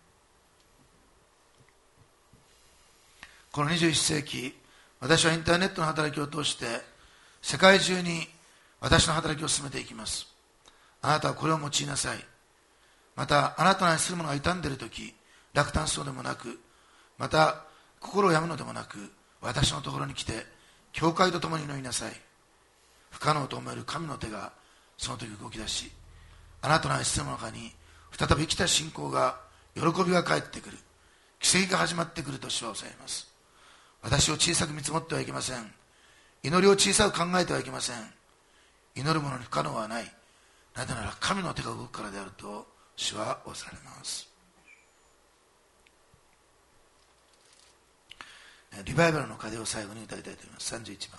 Speaker 5: この21世紀、私はインターネットの働きを通して世界中に私の働きを進めていきます。あなたはこれを用いなさい。またあなたの愛する者が傷んでいるとき、落胆しそうでもなく、また心を病むのでもなく、私のところに来て教会と共に祈りなさい。不可能と思える神の手がその時動き出し、あなたの愛する者の中に再び生きた信仰が、喜びが返ってくる、奇跡が始まってくると主はおっしゃいます。私を小さく見積もってはいけません。祈りを小さく考えてはいけません。祈る者に不可能はない。なぜなら神の手が動くからであると主はおっしゃられます。リバイバルの鐘を最後に歌いたいと思います。31番。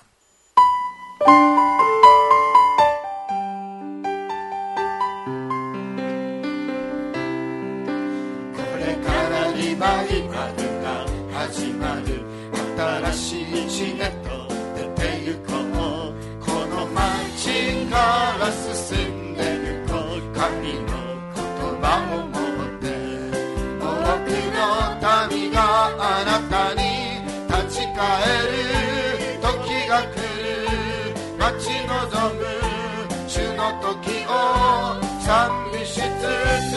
Speaker 9: これからリバイバルが始まる。新しい地へと出て行こう。この街から進んで行こう。神の言葉を持って多くの民があなたに立ち返る時が来る。待ち望む主の時を賛美しつつ、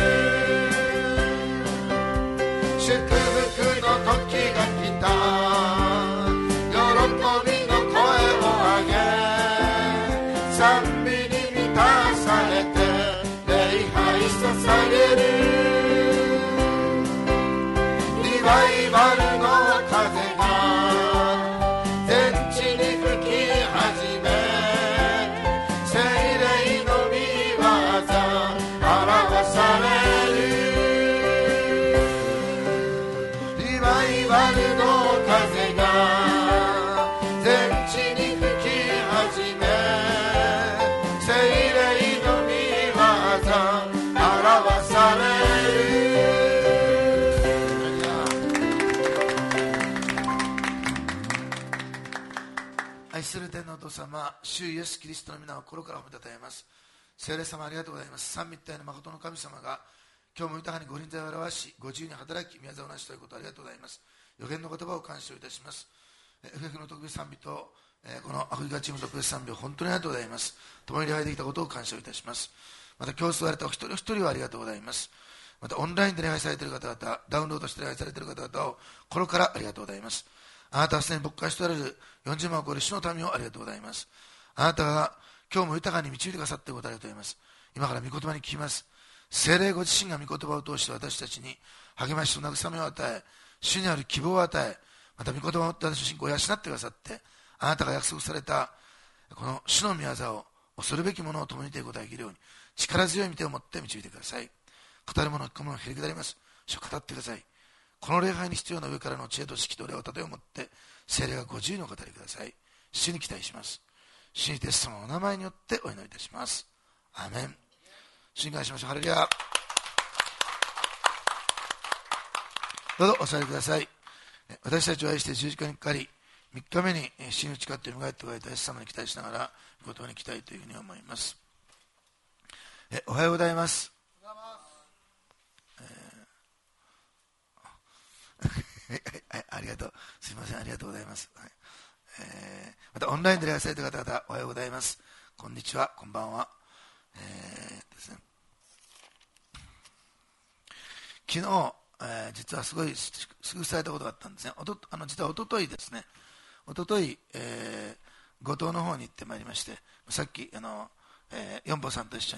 Speaker 9: 祝福の時が来た。喜びの声を上げ、賛美に満たされて礼拝捧げる。リバイバルの風が全地に吹き始め、聖霊の御業表される。リバイバルの風が全地に吹き始め、聖霊の御業表される。
Speaker 5: 愛する天のお父様、主イエスキリストの皆を心から褒めたたえます。聖霊様ありがとうございます。三位一体の誠の神様が今日も豊かにご臨在を表し、ご自由に働き宮沢をなしということをありがとうございます。予言の言葉を感謝いたします。FF の特別賛美と、このアフリカチーム特別賛美を本当にありがとうございます。共に礼拝できたことを感謝いたします。また今日座られたお一人一人をありがとうございます。またオンラインで礼拝されている方々、ダウンロードして礼拝されている方々を心からありがとうございます。あなたはすでに牧会しておられる40万を超える主の民をありがとうございます。あなたが今日も豊かに導いてくださっていることをありがとうございます。今から御言葉に聞きます。聖霊ご自身が御言葉を通して私たちに励ましと慰めを与え、主にある希望を与え、また御言葉を持って私の信仰を養ってくださって、あなたが約束されたこの主の御業を恐るべきものを共にていくことができるように、力強い御手を持って導いてください。語る者、聞く者がへりくだります。主を語ってください。この礼拝に必要な上からの知恵と識と礼を盾を持って、聖霊がご自由にお語りください。主に期待します。主にイエス様のお名前によってお祈りいたします。アーメン。主に感謝しましょう。ハレルヤ。どうぞお座りください。私たちを愛して十字架にかかり、3日目に死に打ち勝って蘇っておられたイエス様に期待しながら御言葉に行きたいというふうに思います。おはようございます。ありがとう。すいません、ありがとうございます。またオンラインで礼拝された方々、おはようございます。こんにちは、こんばんは。ですね、昨日、実はすごい祝福されたことがあったんですね。実はおとといですね、おととい、五島の方に行ってまいりまして、さっき四保さんと一緒に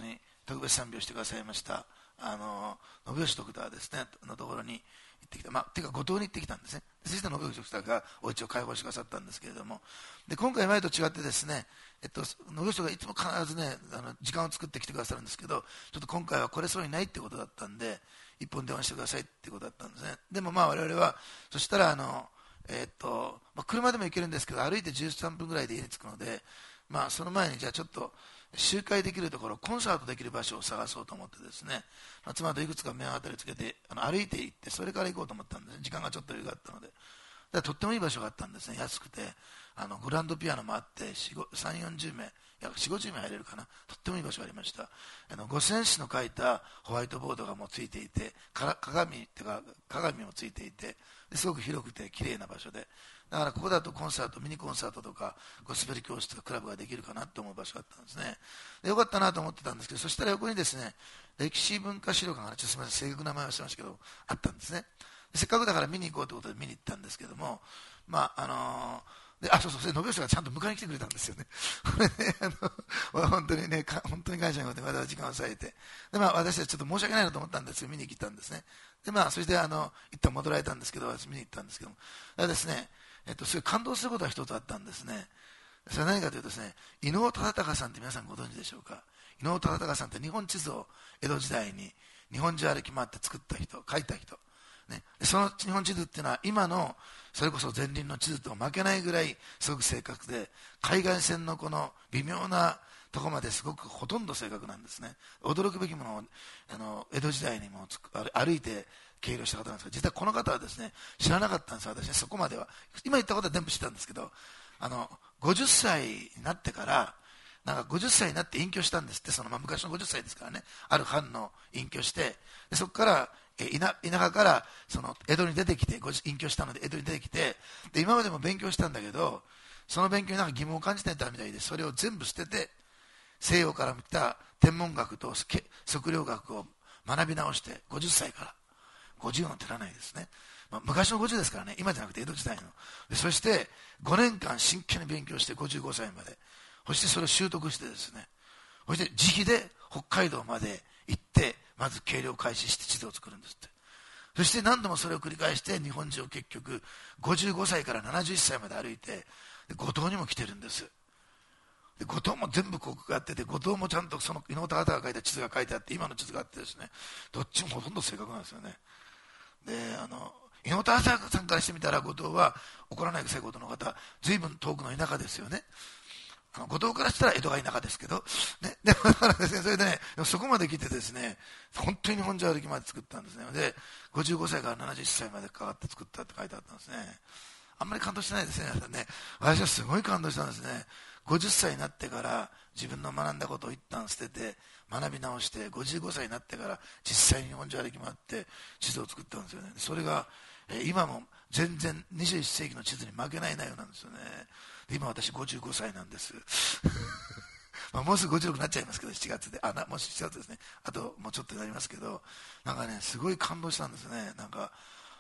Speaker 5: 特別賛美をしてくださいました信義ドクターですねのところに行ってきた、ていうか五島に行ってきたんですね。そして信義ドクターがお家を開放してくださったんですけれども、で今回前と違ってですね、信義がいつも必ずね時間を作ってきてくださるんですけど、ちょっと今回は来れそうにないってことだったんで一本電話してくださいってことだったんですね。でも我々はそしたら車でも行けるんですけど歩いて13分ぐらいで家に着くので、その前にじゃあちょっと集会できるところ、コンサートできる場所を探そうと思ってですね、妻といくつか目を当たりつけて歩いて行ってそれから行こうと思ったんですね。時間がちょっと余裕があったので、とってもいい場所があったんですね。安くてグランドピアノもあって3,40名4,50名入れるかな、とってもいい場所がありました。五線紙の書いたホワイトボードがもうついていて、鏡もついていて、すごく広くて綺麗な場所で、だからここだとコンサート、ミニコンサートとかゴスペル教室とかクラブができるかなと思う場所だったんですね。でよかったなと思ってたんですけど、そしたら横にですね歴史文化資料館が、すみません正確な名前をしてましたけどあったんですね。せっかくだから見に行こうということで見に行ったんですけども、そう信義がちゃんと迎えに来てくれたんですよね。これね本当にね本当に感謝のことでまだ時間を割いて、で私たちちょっと申し訳ないなと思ったんですけど見に来たんですね。でそして一旦戻られたんですけど、私見に行ったんですけども、だからですねすごい感動することが一つあったんですね。それは何かというとですね、伊能忠敬さんって皆さんご存知でしょうか。伊能忠敬さんって日本地図を江戸時代に日本中歩き回って作った人、書いた人、ね、その日本地図っていうのは今のそれこそ前輪の地図と負けないぐらいすごく正確で、海岸線のこの微妙なところまですごくほとんど正確なんですね。驚くべきものを江戸時代にも歩いて計量した方なんですが、実はこの方はですね知らなかったんです。私ねそこまでは今言ったことは全部知ったんですけど、50歳になってから50歳になって隠居したんですって。昔の50歳ですからね、ある藩の隠居して、でそこから田舎から江戸に出てきて、隠居したので江戸に出てきて、で今までも勉強したんだけど、その勉強に疑問を感じてたみたいで、それを全部捨てて西洋から来た天文学と測量学を学び直して、50歳から50の照らないですね、昔の50ですからね、今じゃなくて江戸時代の。でそして5年間真剣に勉強して55歳まで、そしてそれを習得してですね、そして自費で北海道まで行ってまず計量開始して地図を作るんですって。そして何度もそれを繰り返して日本中を結局55歳から71歳まで歩いて、五島にも来てるんです。で五島も全部ここがあってて、五島もちゃんと伊能忠敬が書いた地図が書いてあって、今の地図があってですね、どっちもほとんど正確なんですよね。で伊能忠敬さんからしてみたら五島は怒らないくさいことの方、随分遠くの田舎ですよね。五島からしたら江戸が田舎ですけど、ね、でもだからですね、それでね、そこまで来てですね、本当に日本中歩きまで作ったんですね。で、55歳から70歳までかかって作ったって書いてあったんですね。あんまり感動してないですね、皆さんね。私はすごい感動したんですね。50歳になってから自分の学んだことを一旦捨てて学び直して、55歳になってから実際に日本中歩き回って地図を作ったんですよね。それが今も全然21世紀の地図に負けない内容なんですよね。で今私55歳なんですもうすぐ56になっちゃいますけど、7月でもう7月ですね、あともうちょっとになりますけど、すごい感動したんですね。なんか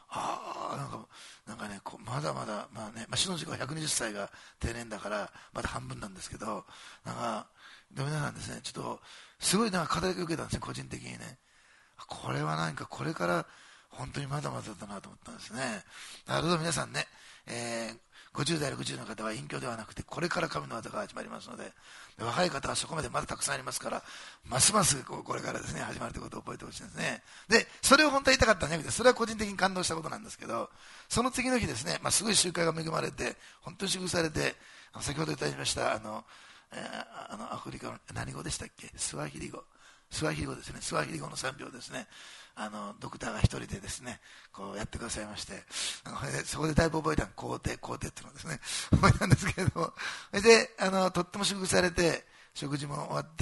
Speaker 5: ね、まだまだ死の時間は120歳が定年だからまだ半分なんですけど、でも皆さんですね、ちょっとすごい語りを受けたんですね、個人的にね。これは何かこれから本当にまだまだだなと思ったんですね。だから皆さんね、50代60の方は隠居ではなくてこれから神の技が始まりますので、若い方はそこまでまだたくさんありますから、ますますこれからですね始まるということを覚えてほしいんですね。でそれを本当は言いたかったんじゃなくて、それは個人的に感動したことなんですけど、その次の日ですね、すごい集会が恵まれて本当に祝福されて、先ほどいただきましたアフリカの何語でしたっけ、スワヒリ語ですね、スワヒリ語の賛美をですね、ドクターが一人でですねこうやってくださいまして、そこでだいぶ覚えたの、皇帝っていうのですね覚えたんですけれども、それでとっても祝福されて、食事も終わって、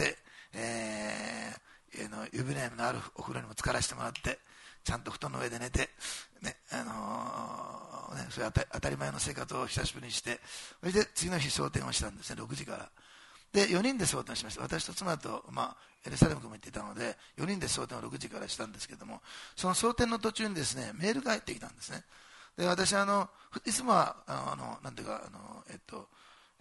Speaker 5: 湯船のあるお風呂にも浸からせてもらって、ちゃんと布団の上で寝て、ね、それ当たり前の生活を久しぶりにして、それで次の日蒼天をしたんですね、6時から。で4人で蒼天しました。私と妻と、エルサレム君も行っていたので4人で蒼天を6時からしたんですけども、その蒼天の途中にですねメールが入ってきたんですね。で私いつもはなんていうか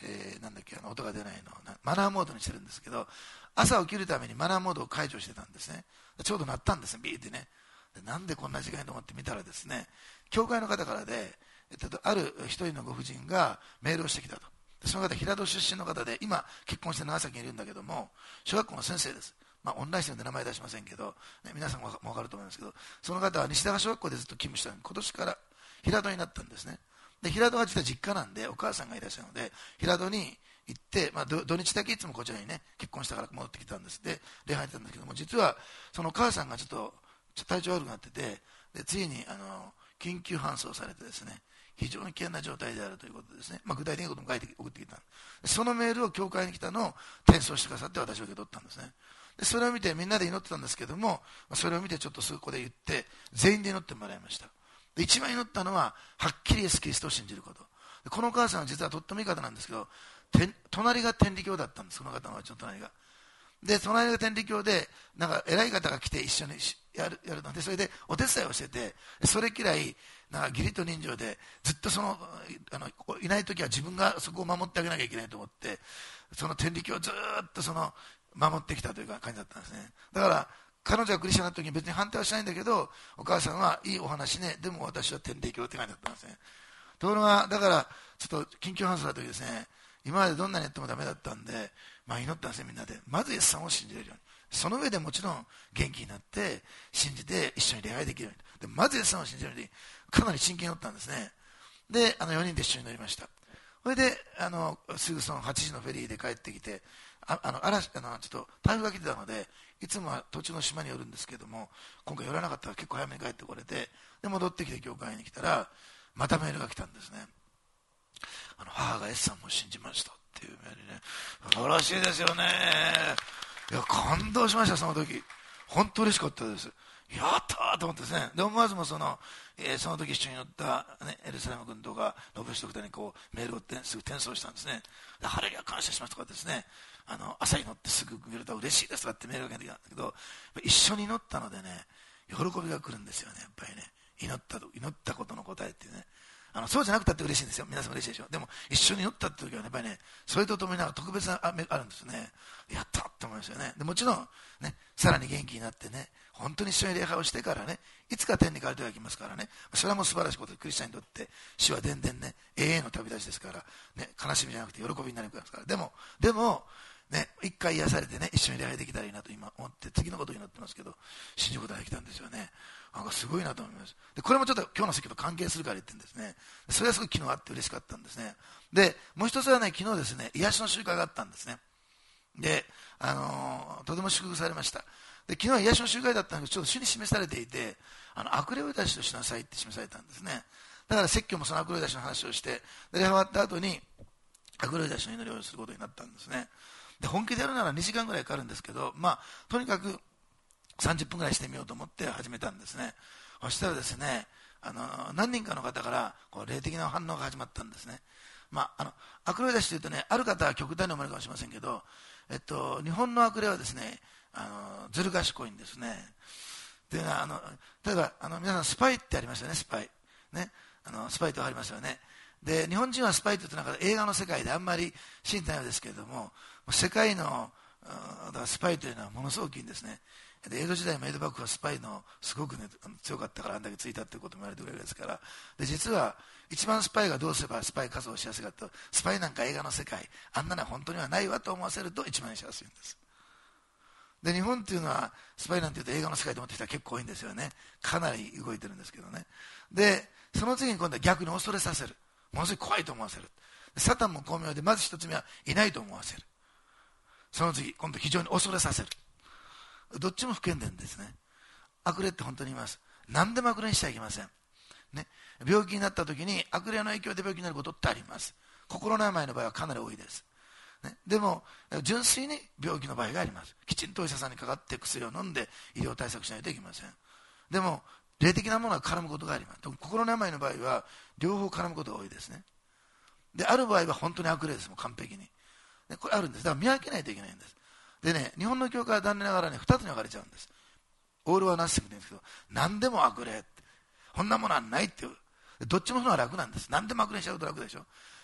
Speaker 5: なんだっけ、音が出ないのをマナーモードにしてるんですけど、朝起きるためにマナーモードを解除してたんですね。ちょうど鳴ったんですね、ビーってね。でなんでこんな時間にと思って見たらですね、教会の方からで、ある一人のご婦人がメールをしてきたと。でその方、平戸出身の方で、今結婚して長崎にいるんだけども、小学校の先生です。オンラインしてるんで名前出しませんけど、ね、皆さんも分かると思いますけど、その方は西高小学校でずっと勤務したのに、今年から平戸になったんですね。で平戸は実は実家なんで、お母さんがいらっしゃるので、平戸に行って、土日だけいつもこちらにね、結婚したから戻ってきたんです。で、礼拝に行ったんですけども、実はそのお母さんがちょっと体調悪くなってて、でついに緊急搬送されてですね、非常に危険な状態であるということですね。具体的なことも書いて送ってきた。そのメールを教会に来たのを転送してくださって、私を受け取ったんですね。でそれを見てみんなで祈ってたんですけども、それを見てちょっとそこで言って全員で祈ってもらいました。で一番祈ったのははっきりイエス・キリストを信じること。でこのお母さんは実はとってもいい方なんですけど、隣が天理教だったんです。この方のうちの隣が。で隣が天理教で、なんか偉い方が来て一緒にやるので、それでお手伝いをしてて、それきらいなんか義理と人情でずっといない時は自分がそこを守ってあげなきゃいけないと思って、その天理教をずっと守ってきたという感じだったんですね。だから彼女がクリスチャンになった時に別に反対はしないんだけど、お母さんはいいお話ね、でも私は天理教って感じだったんですね。ところがだからちょっと緊急搬送の時ですね、今までどんなにやってもダメだったんで、祈ったんですね、みんなで。まずイエスさんを信じれるように、その上でもちろん元気になって信じて一緒に礼拝できるように、でまずイエスさんを信じるようにかなり真剣に祈ったんですね。で4人で一緒に乗りました。それですぐその8時のフェリーで帰ってきて、ちょっと台風が来てたので、いつもは途中の島に寄るんですけども、今回寄らなかったら結構早めに帰ってこれて、で戻ってきて教会に来たらまたメールが来たんですね。母がイエスさんを信じましたっていうメールね。素晴らしいですよね。いや感動しました。その時本当嬉しかったです。やったーと思ってですね。で思わずもその時一緒に乗った、ね、エルサレム君とかロブシドクターにメールをすぐ転送したんですね。でハレルヤ感謝しますとかですね、朝に乗ってすぐ見ると嬉しいですとかってメールが来たんだけど、一緒に祈ったのでね、喜びが来るんですよね。やっぱりね、祈ったことの答えっていうね、そうじゃなくたって嬉しいんですよ。皆さん嬉しいでしょ。でも一緒に祈ったって時は、ね、やっぱりね、それとともになんか特別なあるんですよね。やったって思いますよね。でもちろんね、さらに元気になってね、本当に一緒に礼拝をしてからね、いつか天に帰る時が来ますからね、それはもう素晴らしいことで、クリスチャンにとって死は伝々ね、永遠の旅立ちですから、ね、悲しみじゃなくて喜びになりますから。でもね、一回癒されてね、一緒に礼拝できたらいいなと今思って次のことになってますけど、信じることができたんですよね。なんかすごいなと思います。でこれもちょっと今日の説教と関係するから言ってるんですね。それはすごい昨日あって嬉しかったんですね。でもう一つはね、昨日ですね、癒しの集会があったんですね。でとても祝福されました。で昨日は癒しの集会だったんですけど、ちょっと主に示されていて、悪霊出しとしなさいって示されたんですね。だから説教もその悪霊出しの話をして、で礼拝終わった後に悪霊出しの祈りをすることになったんですね。で本気でやるなら2時間ぐらいかかるんですけど、とにかく30分ぐらいしてみようと思って始めたんですね。そしたらですね、何人かの方から霊的な反応が始まったんですね。悪霊出しというとね、ある方は極端に思われるかもしれませんけど、日本の悪霊はですね、ずる賢いんですね。で例えば皆さんスパイってありましたね。スパイね、スパイとありますよね。で日本人はスパイというとなんか映画の世界であんまり信じてないようですけれども、世界のスパイというのはものすごく大きいんですね。で江戸時代も江戸幕府はスパイのすごく、ね、強かったからあんだけついたということも言われてくれるわけですから。で実は一番スパイがどうすればスパイ活動をしやすいかと、スパイなんか映画の世界あんなのは本当にはないわと思わせると一番しやすいんです。で日本っていうのはスパイなんていうと映画の世界と思ってる人は結構多いんですよね。かなり動いてるんですけどね。でその次に今度は逆に恐れさせる、ものすごい怖いと思わせる。サタンも巧妙で、まず一つ目はいないと思わせる。その次今度非常に恐れさせる。どっちも不健全ですね。悪霊って本当にいます。何でも悪霊にしちゃいけません、ね、病気になった時に悪霊の影響で病気になることってあります。心の病の場合はかなり多いです、ね、でも純粋に病気の場合があります。きちんとお医者さんにかかって薬を飲んで医療対策しないといけません。でも霊的なものは絡むことがあります。心の病の場合は両方絡むことが多いですね。である場合は本当に悪霊です。もう完璧に、ね、これあるんです。だから見分けないといけないんです。でね、日本の教会は残念ながらね、2つに分かれちゃうんです。オールはナッシングって言うんですけど、何でも悪霊って、こんなものはないっていう、どっちものは楽なんです。何でも悪霊しちゃうと楽でしょ。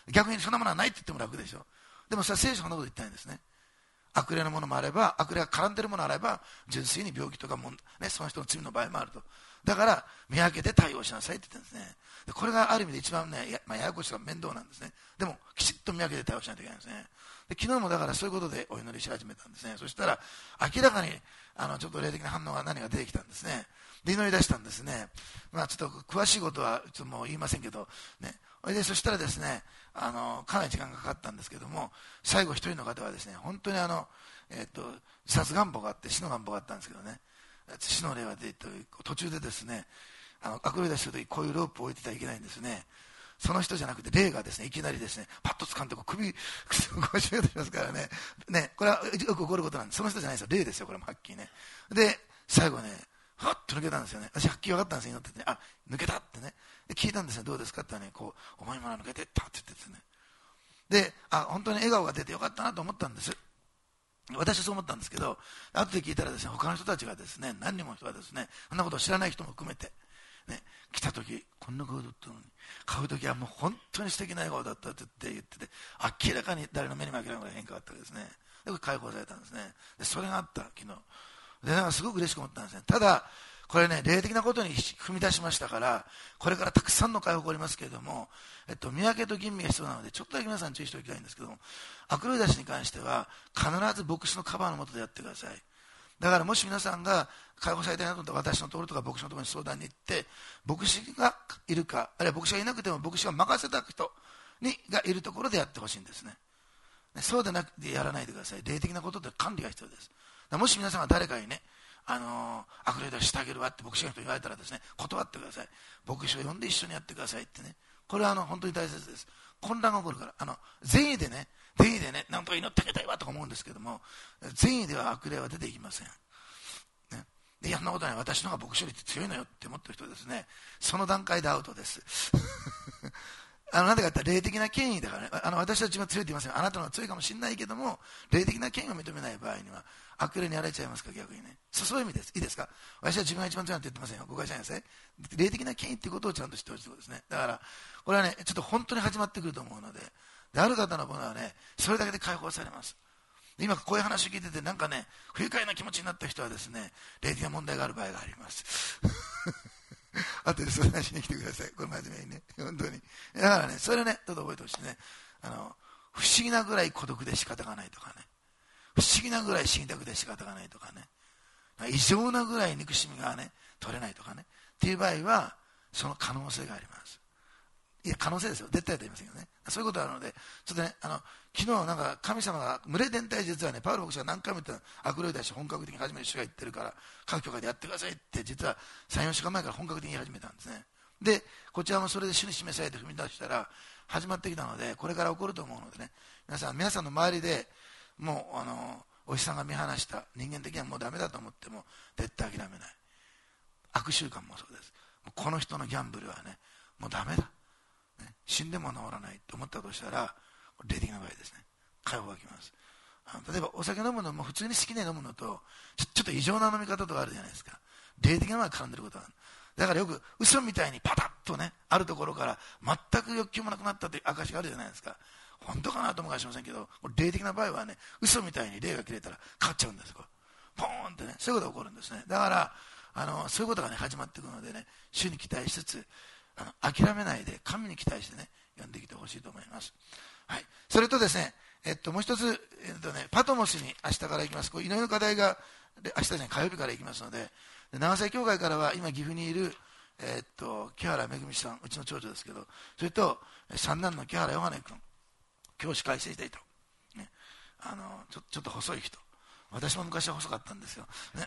Speaker 5: 逆にそんなものはないって言っても楽でしょ。でもそれは聖書はそんなこと言ってないんですね。悪霊のものもあれば、悪霊が絡んでるものもあれば、純粋に病気とかも、ね、その人の罪の場合もあると。だから見分けて対応しなさいって言ってるんですね。でこれがある意味で一番ね、ややこしさが面倒なんですね。でもきちっと見分けて対応しないといけないんですね。で昨日もだからそういうことでお祈りし始めたんですね。そしたら明らかにちょっと霊的な反応が何が出てきたんですね。で祈り出したんですね。ちょっと詳しいことはちょっともう言いませんけどね。でそしたらですね、かなり時間がかかったんですけども、最後一人の方はですね、本当に自殺願望があって死の願望があったんですけどね、死の霊が出て途中でですね、悪霊出してる時こういうロープを置いてたらいけないんですね。その人じゃなくて霊がですね、いきなりですね、パッと掴んで首こうしようとしますからね。これはよく起こることなんです。その人じゃないですよ、霊ですよ、これもはっきりね。で最後ね、はっと抜けたんですよね。私はっきり分かったんですよ、祈っててね。抜けたってね。で聞いたんですね、どうですかって言ったらね、こう重いものが抜けてったって言ってですね。で本当に笑顔が出てよかったなと思ったんです。私はそう思ったんですけど、後で聞いたらですね、他の人たちがですね、何人も人はですね、そんなことを知らない人も含めて、ね、来た時こんな顔だったのに、買う時はもう本当に素敵な笑顔だったって言ってて、明らかに誰の目にも明らかな変化があったわけですね。で解放されたんですね。でそれがあった昨日で、なんかすごく嬉しく思ったんですね。ただこれね、霊的なことに踏み出しましたから、これからたくさんの解放が起こりますけれども、見分けと吟味が必要なので、ちょっとだけ皆さん注意しておきたいんですけども、悪霊出しに関しては必ず牧師のカバーの下でやってください。だからもし皆さんが解放されたいなと思ったら、私のところとか牧師のところに相談に行って、牧師がいるか、あるいは牧師がいなくても牧師が任せた人がいるところでやってほしいんですね。そうでなくてやらないでください。霊的なことって管理が必要です。もし皆さんが誰かにね、悪霊出ししてあげるわって牧師の人に言われたらですね、断ってください。牧師を呼んで一緒にやってくださいってね。これは本当に大切です。混乱が起こるから、善意でね、なんとか祈ってあげたいわとか思うんですけども、善意では悪霊は出ていきません。ね、で、そんなことない、私の方が牧師より強いのよって思ってる人はですね、その段階でアウトです。なんでかって霊的な権威だからね、私たちは強いって言いません。あなたのは強いかもしれないけども、霊的な権威を認めない場合には悪霊にやられちゃいますから、逆にね。そういう意味です。いいですか。私は自分が一番強いなんて言ってませんよ。誤解しないでください。霊的な権威っていうことをちゃんと知ってほしいということですね。だからこれはね、ちょっと本当に始まってくると思うので、ある方のものはね、それだけで解放されます。今こういう話を聞いてて、なんかね、不愉快な気持ちになった人はですね、霊的な問題がある場合があります。後で相談しに来てください。これ真面目にね、本当に。だからね、それね、ちょっと覚えてほしいね。不思議なぐらい孤独で仕方がないとかね、不思議なぐらい死にたくて仕方がないとかね、異常なぐらい憎しみがね取れないとかねっていう場合は、その可能性があります。いや、可能性ですよ、絶対とは言いませんけどね。そういうことがあるので、ちょっとね、昨日なんか神様が群れ伝体、実はね、パウロ牧師が何回も言った悪霊出し本格的に始める主が言ってるから、各教会でやってくださいって、実は3、4週間前から本格的に言い始めたんですね。で、こちらもそれで主に示されて踏み出したら始まってきたので、これから起こると思うのでね、皆さんの周りでもうお日さんが見放した人間的にはもうダメだと思っても絶対諦めない。悪習慣もそうです。この人のギャンブルはね、もうダメだ、ね、死んでも治らないと思ったとしたら、霊的な場合ですね、解放がきます。例えばお酒飲むのも普通に好きで飲むのとちょっと異常な飲み方とかあるじゃないですか。霊的なものが絡んでることがある。だからよく嘘みたいにパタッとね、あるところから全く欲求もなくなったという証があるじゃないですか。本当かなともかもしれませんけど、霊的な場合はね、嘘みたいに霊が切れたら変わっちゃうんですよ。ポーンってね、そういうことが起こるんですね。だからそういうことがね始まっていくのでね、主に期待しつつ諦めないで神に期待してね、読んできてほしいと思います。はい。それとですね、もう一つ、パトモスに明日から行きます。こう祈りの課題が明日じゃない、火曜日から行きますので、長崎教会からは今岐阜にいる木原めぐみさん、うちの長女ですけど、それと三男の木原ヨハネ君、教師改正したいと、ね、ちょっと細い人、私も昔は細かったんですよ、ね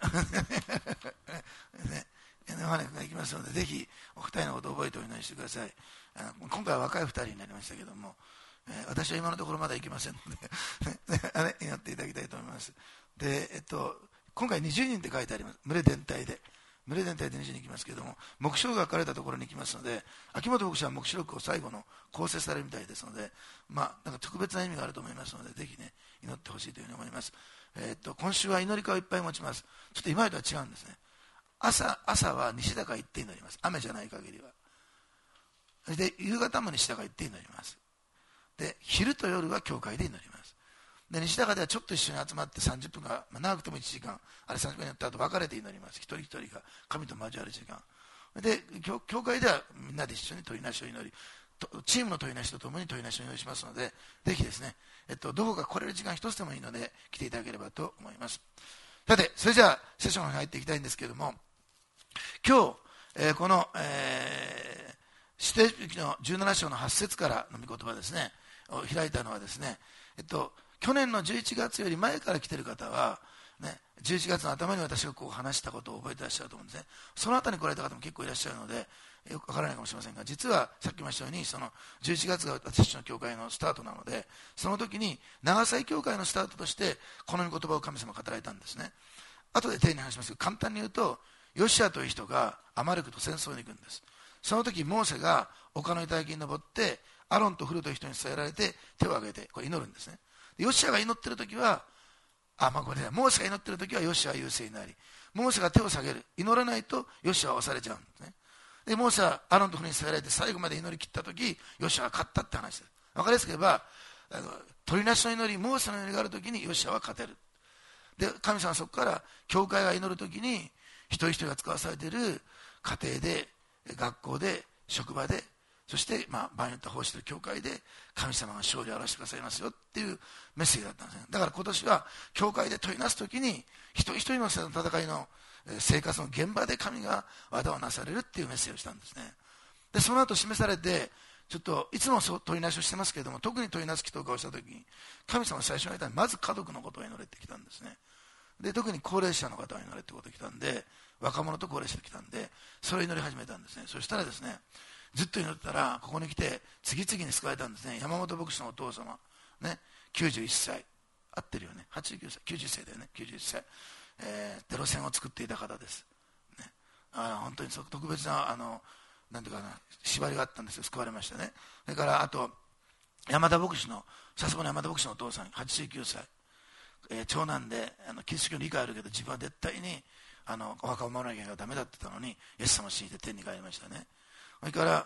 Speaker 5: ね、ヨハネ君が行きますので、ぜひお二人のことを覚えてお祈りしてください。今回は若い二人になりましたけども、私は今のところまだ行けませんので祈っていただきたいと思います。で、今回20人って書いてあります。群れ全体で20人行きますけれども、黙示録が書かれたところに行きますので、秋元牧師は黙示録を最後の構成されるみたいですので、なんか特別な意味があると思いますので、ぜひね、祈ってほしいというふうに思います。今週は祈り会をいっぱい持ちます。ちょっと今までとは違うんですね。朝は西高行って祈ります。雨じゃない限りは。で、夕方も西高行って祈ります。 で昼と夜は教会で祈ります。で西高ではちょっと一緒に集まって30分か、長くても1時間、あれ30分やった後分かれて祈ります。一人一人が神と交わる時間で、教会ではみんなで一緒に問いなしを祈り、チームの問いなしとともに問いなしを祈りしますので、ぜひですね、どこか来れる時間一つでもいいので来ていただければと思います。さて、それじゃあセッションに入っていきたいんですけれども、今日、この、出エジプトの17章の8節からの御言葉ですね、を開いたのはですね、去年の11月より前から来ている方は、ね、11月の頭に私がこう話したことを覚えていらっしゃると思うんですね。その後に来られた方も結構いらっしゃるので、よくわからないかもしれませんが、実はさっき言いましたように、その11月が私たちの教会のスタートなので、その時に長崎教会のスタートとしてこの御言葉を神様が語られたんですね。後で丁寧に話しますけど、簡単に言うと、ヨシアという人がアマレクと戦争に行くんです。その時モーセが丘の頂に登って、アロンとフルという人に伝えられて手を挙げてこれ祈るんですね。ヨシアが祈っている時は、モーセが祈っている時はヨシアは優勢になり、モーセが手を下げる、祈らないとヨシアは押されちゃうんですね。でモーセはアロンとフルに伝えられて最後まで祈り切った時、ヨシアが勝ったって話です。分かりやすく言えば、鳥なしの祈り、モーセの祈りがある時にヨシアは勝てる。で神様はそこから教会が祈る時に一人一人が使わされている家庭で、学校で、職場で、そして、場合によっては奉仕する教会で神様が勝利を表してくださいますよっていうメッセージだったんですね。だから今年は教会で問いなす時に一人一人の戦いの生活の現場で神が技をなされるっていうメッセージをしたんですね。でその後示されて、ちょっといつも問いなしをしてますけれども、特に問いなす祈祷をした時に神様が最初に言ったのはまず家族のことを祈れってきたんですね。で特に高齢者の方を祈れってことが来たんで、若者と高齢者が来たんで、それを祈り始めたんですね。そしたらですね、ずっと祈ってたらここに来て次々に救われたんですね。山本牧師のお父様、ね、91歳、合ってるよね、89歳、90歳だよね、91歳、で路線を作っていた方です、ね、本当に特別ななんていうかな、縛りがあったんですよ。救われましたね。それからあと山田牧師の、佐世保の山田牧師のお父さん、89歳、長男でキリスト教の理解あるけど自分は絶対にお墓を守らなきゃダメだって言ったのにイエス様を信じて天に帰りましたね。それから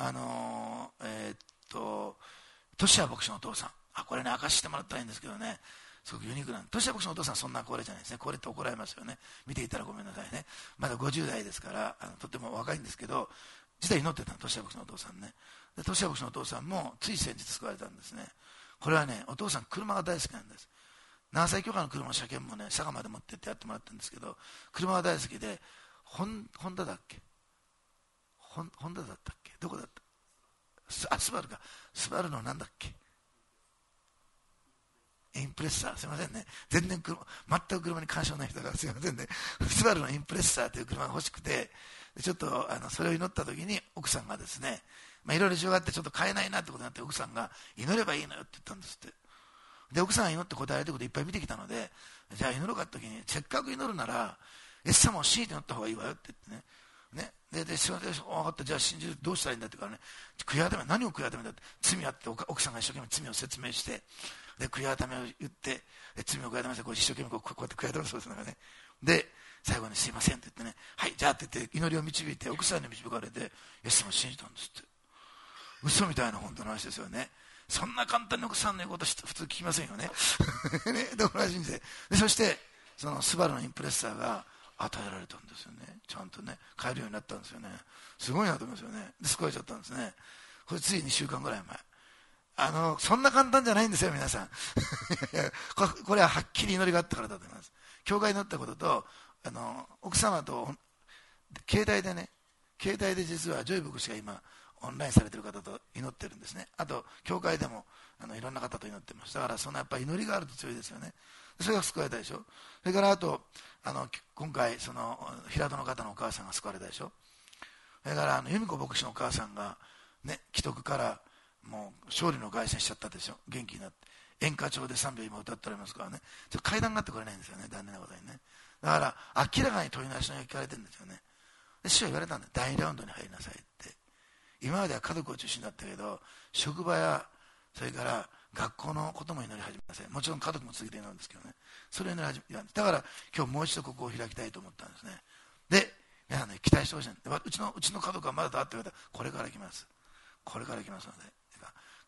Speaker 5: トシヤ牧師のお父さん、これね明かししてもらったらいいんですけどね、すごくユニークなんで、トシヤ牧師のお父さんはそんな高齢じゃないですね。これって怒られますよね。見ていたらごめんなさいね。まだ50代ですからとても若いんですけど、実は祈ってたの、トシヤ牧師のお父さんね。でトシヤ牧師のお父さんもつい先日救われたんですね。これはね、お父さん車が大好きなんです。長崎教会の車の車検もね、佐賀まで持ってってやってもらってるんですけど、車が大好きで、ホンダだっけ、ホンダだったっけ、どこだった、スバルか、スバルのなんだっけ、インプレッサー、すいませんね、全然全く車に干渉ない人がすいませんね、スバルのインプレッサーという車が欲しくて、ちょっとそれを祈った時に奥さんがですね、いろいろ事情があってちょっと買えないなってことになって、奥さんが祈ればいいのよって言ったんですって。で奥さんが祈って答えるということをいっぱい見てきたので、じゃあ祈ろうかって時に、せっかく祈るならイエス様を信じて祈った方がいいわよって言ってね、すいません、分かった、じゃあ信じる、どうしたらいいんだって言うからね、悔い改め、何を悔い改めだって、罪あって奥さんが一生懸命罪を説明して、で悔い改めを言って、罪を悔い改めして、こう一生懸命こうやって悔い改めそうですからね。で最後にすいませんって言ってね、はいじゃあって言って祈りを導いて、奥さんに導かれてイエス様を信じたんですって。嘘みたいな本当の話ですよね。そんな簡単に奥さんの言うこと普通聞きませんよね。ね、で同じんで、そしてそのスバルのインプレッサーが与えられたんですよね。ちゃんとね買えるようになったんですよね。すごいなと思いますよね。で救われちゃったんですね。これつい2週間ぐらい前。そんな簡単じゃないんですよ皆さん。これははっきり祈りがあったからだと思います。教会に祈ったことと奥様と携帯で実はジョイ牧師が今オンラインされている方と祈ってるんですね。あと教会でもいろんな方と祈ってます。だからそのやっぱり祈りがあると強いですよね。それが救われたでしょ。それからあと今回その平戸の方のお母さんが救われたでしょ。それから由美子牧師のお母さんがね、既得からもう勝利の凱旋しちゃったでしょ。元気になって演歌調で賛美を今歌っておりますからね、ちょっと階段があってこれないんですよね、残念なことにね。だから明らかに問いなしの聞かれてるんですよね。で主は言われたんだよ、第2ラウンドに入りなさいって。今までは家族を中心だったけど、職場やそれから学校のことも祈り始めなさい。もちろん家族も続けて祈るんですけどね、それを祈り始めたんです。だから今日もう一度ここを開きたいと思ったんですね。で皆さんね、期待してほしいんで、うちの家族はまだと会ってくれたらこれから来ます、これから来ますので、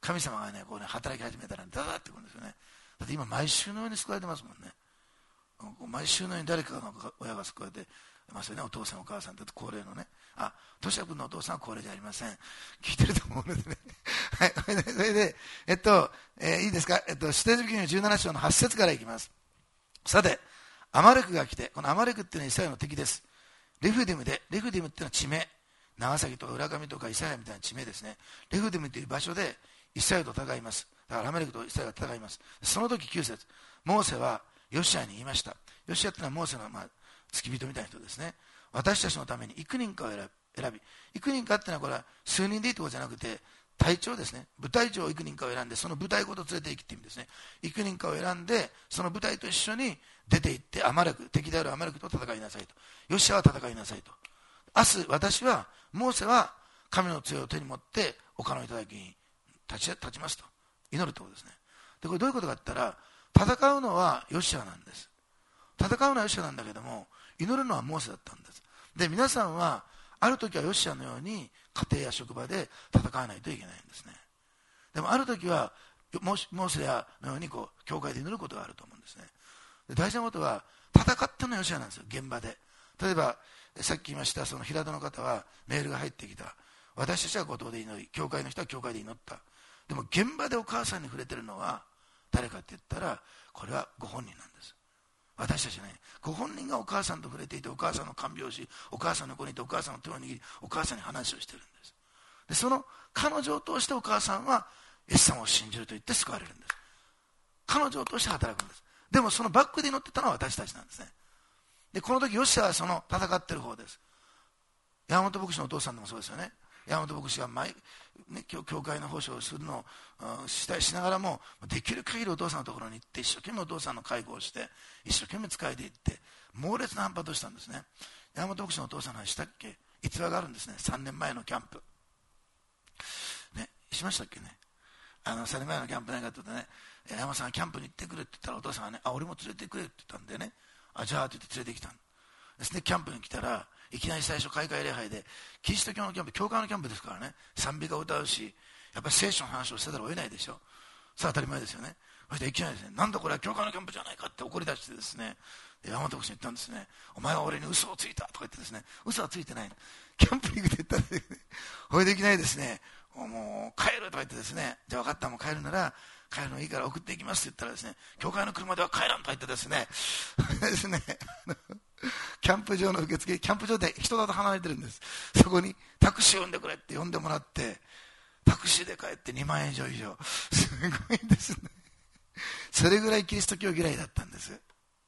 Speaker 5: 神様がね、こうね、働き始めたらダダってくるんですよね。だって今毎週のように救われてますもんね。毎週のように誰かの親が救われてますよね。お父さんお母さんって高齢のね。としや君のお父さんは高齢じゃありません。聞いてると思うのでね。はい。それで、いいですか。出エジプト記の17章の8節からいきます。さて、アマレクが来て、このアマレクっていうのはイサヤの敵です。レフディムっていうのは地名。長崎とか浦上とかイサヤみたいな地名ですね。レフディムという場所でイサヤと戦います。だからアマレクとイサヤが戦います。その時9節、モーセはヨシアに言いました。ヨシアっていうのはモーセの付き人みたいな人ですね。私たちのために幾人かを選び、幾人かっていうのはこれは数人でいいってことじゃなくて、隊長ですね。部隊長を幾人かを選んで、その部隊ごと連れて行きって意味ですね。幾人かを選んで、その部隊と一緒に出て行って、アマレク、敵であるアマレクと戦いなさいと。ヨシアは戦いなさいと。明日、私は、モーセは神の杖を手に持って丘の頂に立ちますと祈るってことですね。で、これどういうことかって言ったら、戦うのはヨシアなんです。戦うのはヨシアなんだけども、祈るのはモーセだったんです。で、皆さんはある時はヨシアのように家庭や職場で戦わないといけないんですね。でもある時はモーセのように教会で祈ることがあると思うんですね。で、大事なことは戦ってるのはヨシアなんですよ、現場で。例えばさっき言いましたその平戸の方はメールが入ってきた。私たちは後藤で祈り、教会の人は教会で祈った。でも現場でお母さんに触れてるのは誰かって言ったら、これはご本人なんです。私たちね、ご本人がお母さんと触れていて、お母さんの看病し、お母さんの子にいて、お母さんの手を握り、お母さんに話をしてるんです。で、その彼女を通してお母さんはイエス様を信じると言って救われるんです。彼女を通して働くんです。でもそのバックで祈ってたのは私たちなんですね。で、この時ヨシアはその戦ってる方です。山本牧師のお父さんでもそうですよね。山本牧師が教会の奉仕をするのをしながらも、できる限りお父さんのところに行って、一生懸命お父さんの介護をして、一生懸命仕えていって、猛烈な反発をしたんですね。山本牧師のお父さんの話したっけ？逸話があるんですね。3年前のキャンプ。ね、しましたっけね。3年前のキャンプ何かって言うとね、山本さんがキャンプに行ってくれって言ったら、お父さんがね、俺も連れてくれって言ったんでね、じゃあって言って連れてきたんですね。キャンプに来たら、いきなり最初開会礼拝で、キリスト教のキャンプ、教会のキャンプですからね、賛美歌を歌うし、やっぱり聖書の話をせざるを得ないでしょ。さあ当たり前ですよね。そしていきなりですね、なんだこれは教会のキャンプじゃないかって怒り出してですね、で山本牧師に言ったんですね、お前は俺に嘘をついたとか言ってですね、嘘はついてない。キャンプに行くって言ったらですね、それでいきなりですね、もう帰るとか言ってですね、じゃあ分かった、もう帰るなら、帰るのいいから送っていきますって言ったらですね、教会の車では帰らんとか言ってですね、ですね、キャンプ場の受付、キャンプ場で人里離れてるんです。そこにタクシーを呼んでくれって呼んでもらって、タクシーで帰って2万円以上。すごいですね。それぐらいキリスト教嫌いだったんです。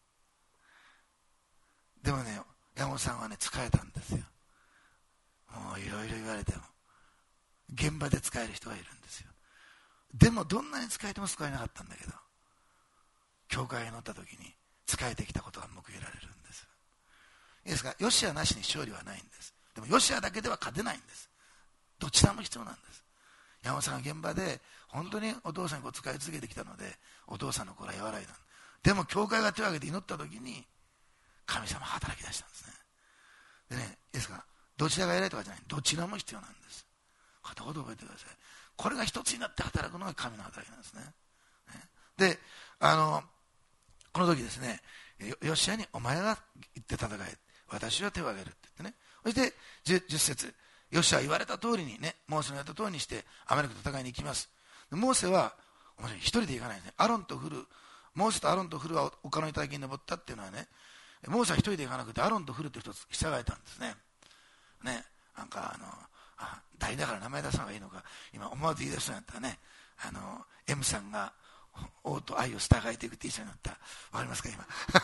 Speaker 5: でもね、山本さんはね、疲れたんですよ。もういろいろ言われても。現場で使える人がいるんですよ。でもどんなに使えても使えなかったんだけど、教会に乗った時に使えてきたことが報いられるんです。いいですか？ヨシアなしに勝利はないんです。でもヨシアだけでは勝てないんです。どちらも必要なんです。山本さんは現場で本当にお父さんに使い続けてきたので、お父さんの子は和らいだ。でも教会が手を挙げて祈った時に神様は働き出したんですね。でね、いいですか？どちらが偉いとかじゃない、どちらも必要なんです。片言覚えてください。これが一つになって働くのが神の働きなんですね。で、この時ですね、ヨシアにお前が行って戦え、私は手を挙げるって言ってね。そして10節、ヨシアは言われた通りにね、モーセのやった通りにしてアマレクと戦いに行きます。モーセは一人で行かないですね。モーセとアロンとフルは丘の頂に登ったっていうのはね、モーセは一人で行かなくてアロンとフルって一つ従えたんですね。ね、なんか代だから名前出さない方がいいのか、今思わず言い出したんだったらね、M さんが王と愛を従えていくって一緒になった。わかりますか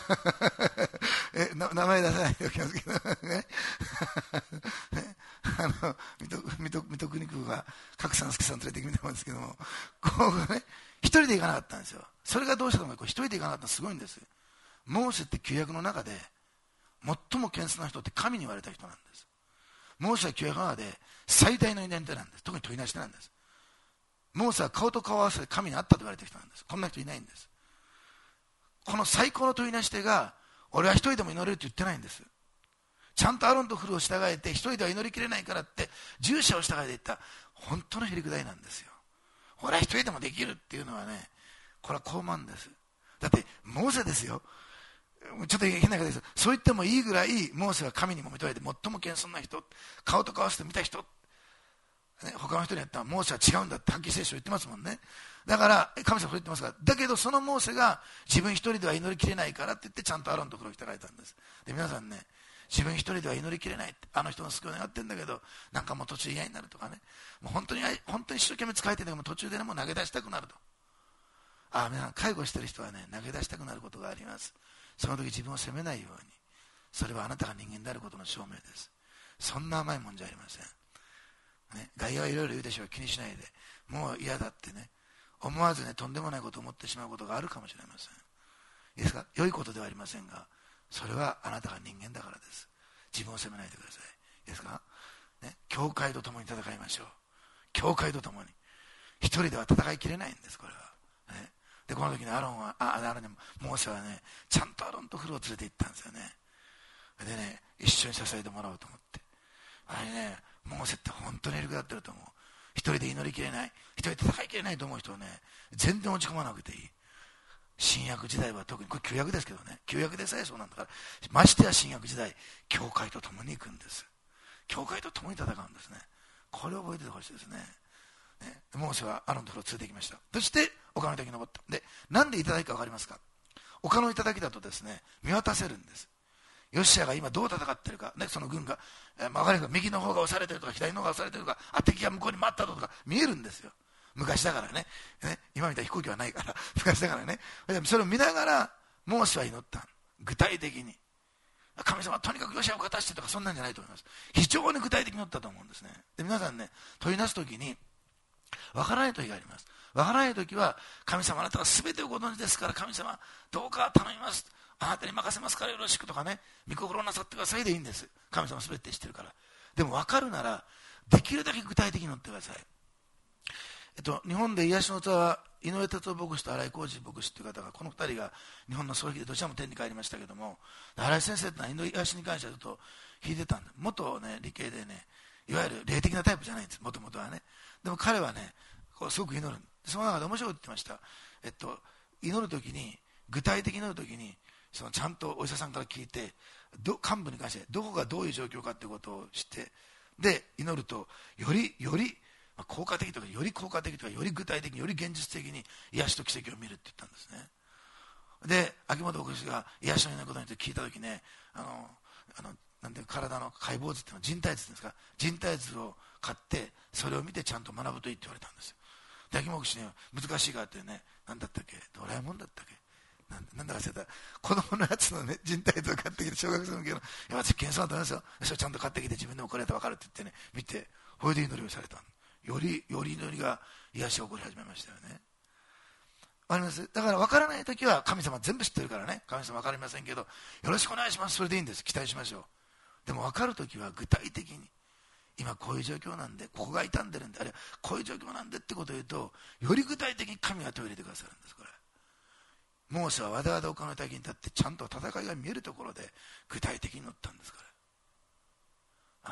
Speaker 5: 今。名前出さないでおきますけどね。水戸国空が角三助さん連れてきてみたんですけども、こうね、一人で行かなかったんですよ。それがどうしたのか、一人で行かなかったのすごいんです。モーセって旧約の中で最も謙遜な人って神に言われた人なんです。モーセは旧約の中で最大の祈り手なんです。特に問いなし手なんです。モーセは顔と顔を合わせて神に会ったと言われてる人なんです。こんな人いないんです。この最高の問いなし手が、俺は一人でも祈れるって言ってないんです。ちゃんとアロンとフルを従えて、一人では祈りきれないからって従者を従えていった本当のへりくだりなんですよ。 俺は一人でもできるっていうのはね、これは傲慢です。だってモーセですよ。ちょっと変な言い方です。そう言ってもいいぐらいモーセは神にも認めて最も謙遜な人、顔と顔合わせて見た人、ね、他の人にやったらモーセは違うんだってはっきり聖書言ってますもんね。だから神様そう言ってますから。だけどそのモーセが自分一人では祈りきれないからって言ってちゃんとアロンのところに来て書いたんです。で皆さんね、自分一人では祈りきれないって、あの人の救いを願ってるんだけどなんかもう途中嫌になるとかね、もう本当に一生懸命使えてるんだけど途中でねもう投げ出したくなると。皆さん介護してる人はね投げ出したくなることがあります。その時自分を責めないように、それはあなたが人間であることの証明です。そんな甘いもんじゃありません、ね、外野はいろいろ言うでしょう。気にしないで、もう嫌だってね思わずねとんでもないことを思ってしまうことがあるかもしれません。いいですか、良いことではありませんが、それはあなたが人間だからです。自分を責めないでください。いいですか、ね、教会と共に戦いましょう。教会と共に。一人では戦いきれないんです、これは、ね。でこの時にモーセはねちゃんとアロンとフルを連れて行ったんですよね。でね一緒に支えてもらおうと思って、モーセって本当にエリクだってると思う。一人で祈りきれない、一人で戦いきれないと思う人はね全然落ち込まなくていい。新約時代は特に、これ旧約ですけどね、旧約でさえそうなんだから、ましてや新約時代教会と共に行くんです。教会と共に戦うんですね。これを覚えててほしいですね。モーセはアロンのところを連れて行きました。そして丘の頂に登った。でなんで頂か分かりますか。丘の頂だとですね見渡せるんです。ヨシアが今どう戦ってるか、ね、その軍が、分かるか、右の方が押されてるとか左の方が押されてるとか、敵が向こうに待ったとか見えるんですよ。昔だからね、今みたいに飛行機はないから昔だからね。それを見ながらモーセは祈った。具体的に神様はとにかくヨシアを勝たしてとかそんなんじゃないと思います。非常に具体的に祈ったと思うんですね。で皆さんね問いなす時に分からない時があります。分からない時は神様あなたは全てをご存知ですから神様どうか頼みます、あなたに任せますからよろしくとかね、御心なさってくださいでいいんです。神様全て知ってるから。でも分かるならできるだけ具体的に祈ってください。日本で癒しの歌は井上哲夫牧師と新井浩二牧師という方が、この2人が日本の葬儀でどちらも天に帰りましたけども、新井先生というのは癒しに関してはちょっと弾いてたんで、元ね理系でねいわゆる霊的なタイプじゃないんです、もともとはね。でも彼はねこうすごく祈る。その中で面白いこと言ってました。祈るときに、具体的に祈るときにそのちゃんとお医者さんから聞いて、幹部に関してどこがどういう状況かということを知って、で祈るとより効果的とか、より効果的とか、より具体的に、より現実的に癒しと奇跡を見るって言ったんですね。で秋元牧師が癒しのようなことについて聞いたときね、なんて体の解剖図っていうのは人体図ですか、人体図を買ってそれを見てちゃんと学ぶといいって言われたんですよ。で秋元牧師には難しいからってね、なんだったっけ、ドラえもんだったっけ、なんだか忘れた、子供のやつのね人体図を買ってきて、小学生向けの私検査だと思いますよ、それをちゃんと買ってきて自分でもこれやったら分かるって言ってね見て、これで祈りをされた。より祈りが癒しが起こり始めましたよね。わかります。だから分からないときは神様全部知ってるからね、神様分かりませんけどよろしくお願いします、それでいいんです、期待しましょう。でも分かるときは具体的に、今こういう状況なんで、ここが傷んでるんで、あるいはこういう状況なんでってことを言うと、より具体的に神が手を入れてくださるんです。これモーセはわざわざ丘の滝に立ってちゃんと戦いが見えるところで具体的に乗ったんですから、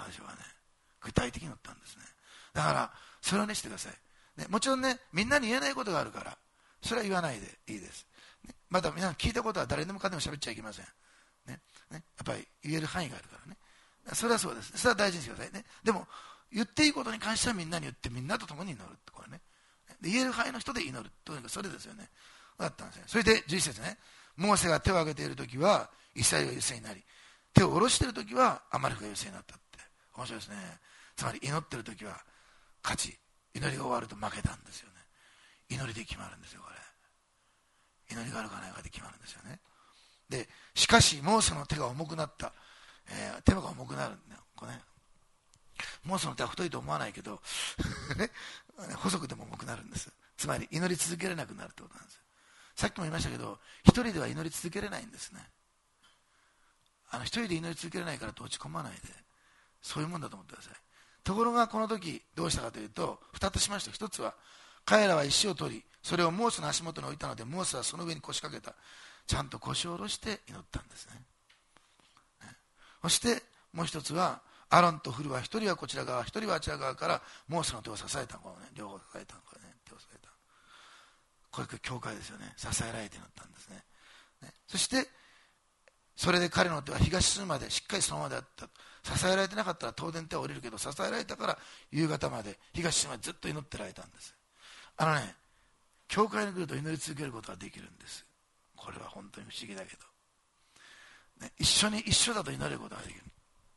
Speaker 5: 私はね具体的に乗ったんですね。だからそれをねしてください、ね、もちろんねみんなに言えないことがあるからそれは言わないでいいです、ね、また皆さん聞いたことは誰でもかでも喋っちゃいけません、ね、やっぱり言える範囲があるからね、それはそうです、それは大事にしてくださいね。でも言っていいことに関してはみんなに言ってみんなと共に祈るってこれね、で言える範囲の人で祈るというかそれですよね。だったんですね。それで11節ね、モーセが手を挙げているときはイスラエルが優勢になり、手を下ろしているときはアマレクが優勢になったって、面白いですね。つまり祈っているときは勝ち、祈りが終わると負けたんですよね。祈りで決まるんですよ、これ。祈りがあるかないかで決まるんですよね。でしかしモーセの手が重くなった、手が重くなるんだよ、これね。モーセの手は太いと思わないけど細くても重くなるんです。つまり祈り続けられなくなるってことなんですよ。さっきも言いましたけど、一人では祈り続けれないんですね。一人で祈り続けれないからと落ち込まないで、そういうもんだと思ってください。ところがこの時どうしたかというと、2つしました。1つは彼らは石を取り、それをモーセの足元に置いたので、モーセはその上に腰掛けた。ちゃんと腰を下ろして祈ったんですね。そしてもう1つはアロンとフルは一人はこちら側一人はあちら側からモーセの手を支えたの、両方支えたの、手を支えた、これ教会ですよね。支えられて祈ったんですね。そしてそれで彼の手は東するまでしっかりそのままであった。支えられてなかったら当然手は折れるけど、支えられたから夕方まで東するまでずっと祈ってられたんです。教会に来ると祈り続けることができるんです。これは本当に不思議だけど、一緒だと祈れることができる、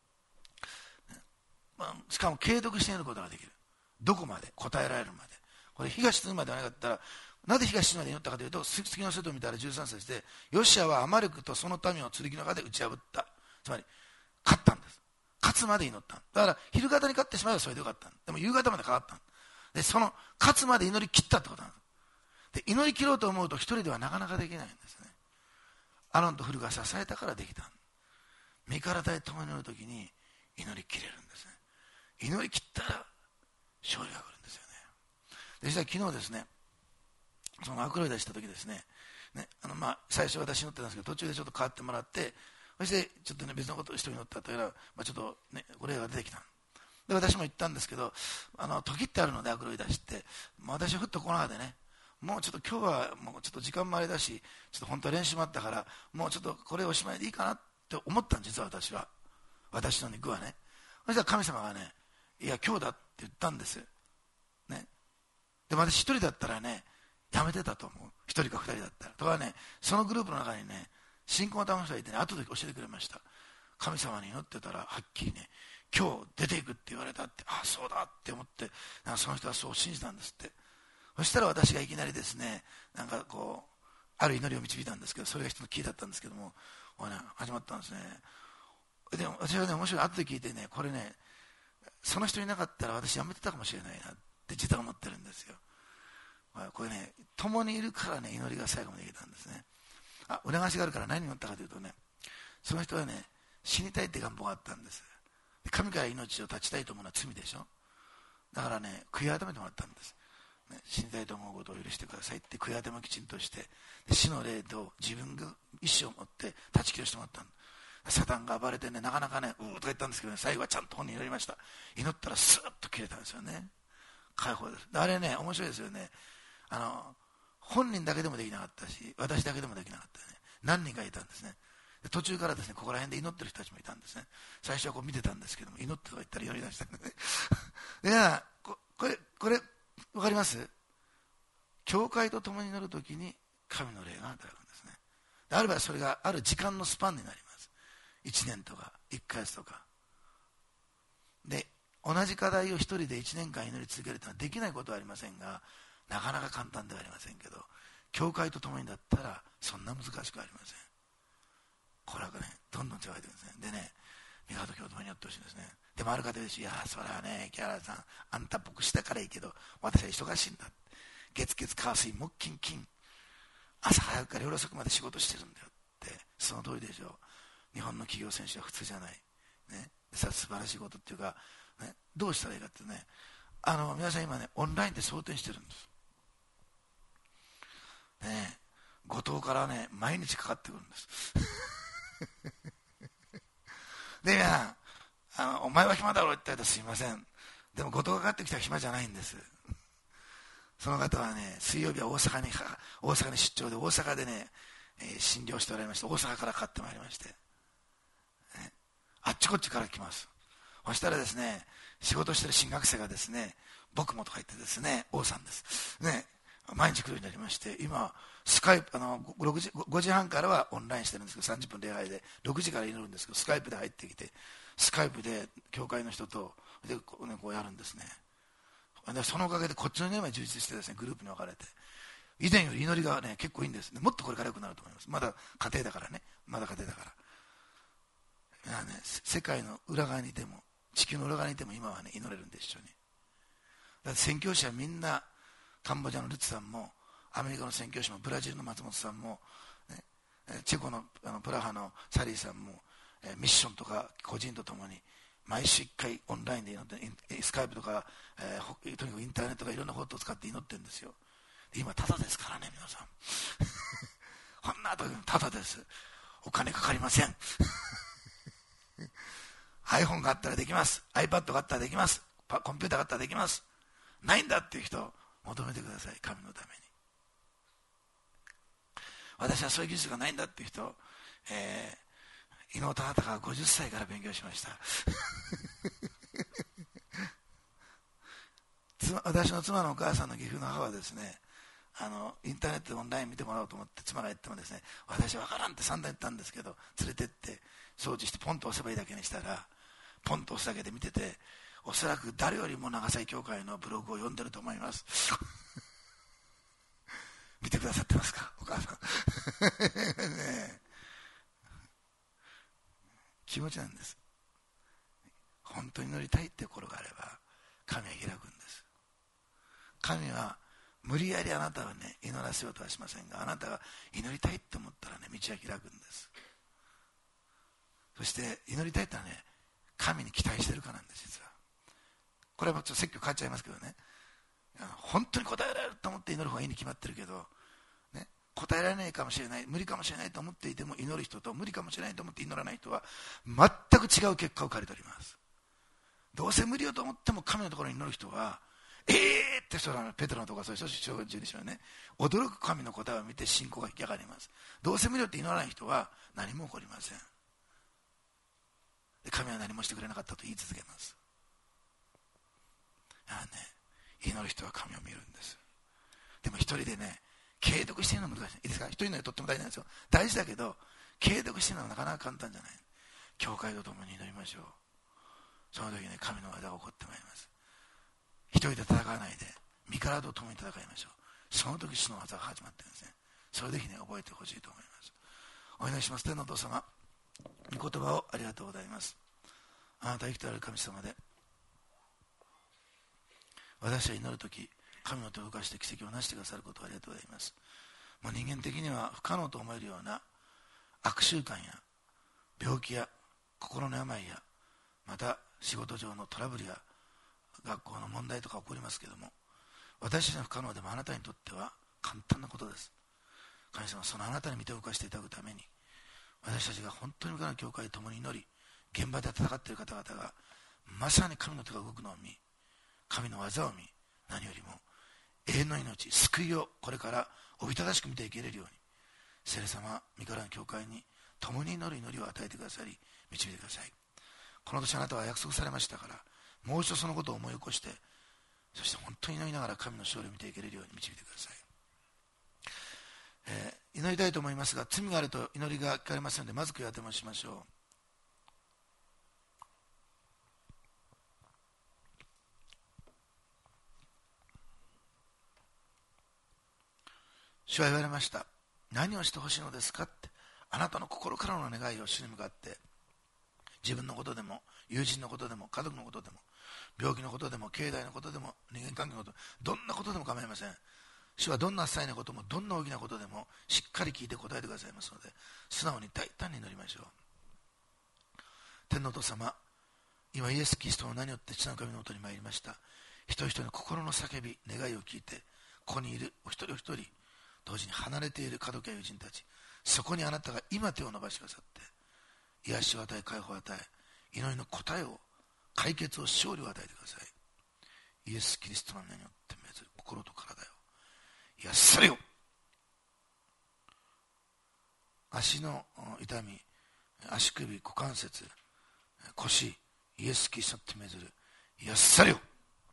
Speaker 5: しかも継続して祈ることができる。どこまで答えられるまで。これ東するまではなかったら、なぜ東するまで祈ったかというと、次のセットを見たら13節で、ヨシアはアマレクとその民を剣の中で打ち破った。つまり勝ったんです。勝つまで祈った。だから昼方に勝ってしまえばそれでよかった。でも夕方まで変わった。でその勝つまで祈り切ったってことなんです。で祈り切ろうと思うと一人ではなかなかできないんですね。アロンとフルが支えたからできた。身体で共に祈るときに祈り切れるんですね。祈り切ったら勝利が来るんですよね。で実は昨日ですね、そのアクロイダした時ですね、最初私祈ってたんですけど、途中でちょっと変わってもらって、そしてちょっと別のことを一人祈ったというのは、ちょっとお礼が出てきた。で私も言ったんですけど、時ってあるので、アクロイダしって、私はふっとこの中でね、もうちょっと今日はもうちょっと時間もあれだし、ちょっと本当は練習もあったから、もうちょっとこれおしまいでいいかなって思ったんです、実は私の肉はね。そしたら神様がね、いや今日だって言ったんですね。で私一人だったらね、やめてたと思う。一人か二人だったら。とかね、そのグループの中にね、信仰のための人がいてね、後で教えてくれました。神様に祈ってたらはっきりね、今日出ていくって言われたって、あ、そうだって思って、その人はそう信じたんですって。そしたら私がいきなりですね、ある祈りを導いたんですけど、それが一つのキーだったんですけども、始まったんですね。でも私はね、面白い、後で聞いてね、これね、その人いなかったら私やめてたかもしれないなって実は思ってるんですよ。これね、共にいるからね、祈りが最後までできたんですね。促しがあるから何に祈ったかというとね、その人はね、死にたいって願望があったんです。神から命を絶ちたいと思うのは罪でしょ。だからね、悔い改めてもらったんです。死にたいと思うことを許してくださいって悔い改めをきちんとして、死の霊と自分が意志を持って断ち切らしてもらったんだ。サタンが暴れてね、なかなかね、うーとか言ったんですけどね、最後はちゃんと本人祈りました。祈ったらスーッと切れたんですよね。解放です。あれね、面白いですよね。本人だけでもできなかったし、私だけでもできなかったね。何人かいたんですね。で途中からですね、ここら辺で祈ってる人たちもいたんですね。最初はこう見てたんですけども、祈ってとか言ったら祈り出したんでね。でこれ分かります？教会と共に祈るときに神の霊が働くんですね。であればそれがある時間のスパンになります。1年とか1ヶ月とかで、同じ課題を一人で1年間祈り続けるというのはできないことはありませんが、なかなか簡単ではありませんけど、教会と共にだったらそんな難しくありません。これはね、どんどん違いてるんですね。でね、御顔と共にやってほしいんですね。でもある方ですし、いやそれはね、木原さんあんた牧師だからいいけど私は忙しいんだ、月火水木金金、朝早くから夜遅くまで仕事してるんだよって。その通りでしょう。日本の企業選手は普通じゃない、ね、素晴らしいことっていうか、ね、どうしたらいいかってね、皆さん今ね、オンラインで想定してるんですね。後藤からね、毎日かかってくるんですで、皆さん、お前は暇だろうって言ったらすいません。でも後藤がかかってきたら暇じゃないんです。その方はね、水曜日は大阪に出張で、大阪でね、診療しておられまして、大阪からかかってまいりまして、ね、あっちこっちから来ます。そしたらですね、仕事してる新学生がですね、僕もとか言ってですね、王さんですね、毎日来るようになりまして、今スカイプ5時半からはオンラインしてるんですけど、30分礼拝で6時から祈るんですけど、スカイプで入ってきて、スカイプで教会の人とでこうやるんですね。でそのおかげでこっちの祈りまで充実してですね、グループに分かれて、以前より祈りがね結構いいんですね。もっとこれから良くなると思います。まだ家庭だからね、世界の裏側にいても地球の裏側にいても今はね祈れるんで、一緒に。だって宣教師はみんな、カンボジアのルツさんも、アメリカの宣教師も、ブラジルの松本さんも、ね、チェコのプラハのサリーさんも、ミッションとか個人とともに毎週1回オンラインで祈って、スカイプとか、とにかくインターネットとかいろんなことを使って祈ってるんですよ。で今タダですからね、皆さんこんな時タダです。お金かかりません iPhone があったらできます、 iPad があったらできます、コンピューターがあったらできます。ないんだっていう人を求めてください、神のために。私はそういう技術がないんだっていう人、伊能忠敬が50歳から勉強しました私の妻のお母さんの義父の母はですね、インターネットでオンライン見てもらおうと思って妻が言ってもですね、私は分からんって散々言ったんですけど、連れてって掃除してポンと押せばいいだけにしたら、ポンと押すだけで見てて、おそらく誰よりも長崎教会のブログを読んでると思います見てくださってますか、お母さんね、気持ちなんです。本当に祈りたいって心があれば神は開くんです。神は無理やりあなたをね祈らせようとはしませんが、あなたが祈りたいと思ったらね道は開くんです。そして祈りたいってのはね、神に期待してるからなんです。実はこれはちょっと説教変わっちゃいますけどね、本当に答えられると思って祈る方がいいに決まってるけど、ね、答えられないかもしれない、無理かもしれないと思っていても祈る人と、無理かもしれないと思って祈らない人は全く違う結果を借りております。どうせ無理よと思っても神のところに祈る人はって人ら、ペテロのとかそういう人、小学12章ね、驚く神の答えを見て信仰が引き上がります。どうせ無理よって祈らない人は何も起こりません。で神は何もしてくれなかったと言い続けます。祈る人は神を見るんです。でも一人でね継続しているのは難しい。いいですか、一人のはとっても大事なんですよ。大事だけど継続しているのはなかなか簡単じゃない。教会とともに祈りましょう。その時に神の技が起こってまいります。一人で戦わないで身体と共に戦いましょう。その時主の技が始まってるんですね。それをぜひね覚えてほしいと思います。お祈りします。天のお父様、御言葉をありがとうございます。あなたは生きておられる神様で、私は祈るとき神の手を動かして奇跡をなしてくださることをありがとうございます。もう人間的には不可能と思えるような悪習慣や病気や心の病や、また仕事上のトラブルや学校の問題とか起こりますけれども、私たちの不可能でもあなたにとっては簡単なことです。神様、そのあなたに見て動かしていただくために、私たちが本当に他の教会と共に祈り、現場で戦っている方々がまさに神の手が動くのを見、神の技を見、何よりも永遠の命、救いをこれからおびただしく見ていけれるように、聖霊様、御子らの教会に共に祈る祈りを与えてくださり、導いてください。この年あなたは約束されましたから、もう一度そのことを思い起こして、そして本当に祈りながら神の勝利を見ていけれるように導いてください。祈りたいと思いますが、罪があると祈りが聞かれませんので、まず悔い当てもしましょう。主は言われました。何をしてほしいのですかって、あなたの心からの願いを主に向かって、自分のことでも友人のことでも家族のことでも病気のことでも経済のことでも人間関係のこと、どんなことでも構いません。主はどんな些細なこともどんな大きなことでもしっかり聞いて答えてくださいますので、素直に大胆に祈りましょう。天のお父様、今イエス・キリストの名によって父なる神のもとに参りました。一人一人の心の叫び願いを聞いて、ここにいるお一人お一人、同時に離れている家族や友人たち、そこにあなたが今手を伸ばしてくださって、癒しを与え、解放を与え、祈りの答えを、解決を、勝利を与えてください。イエス・キリストの名によって命ずる心と体を癒されよ。足の痛み、足首、股関節、腰、イエス・キリストって命ずる癒されよ。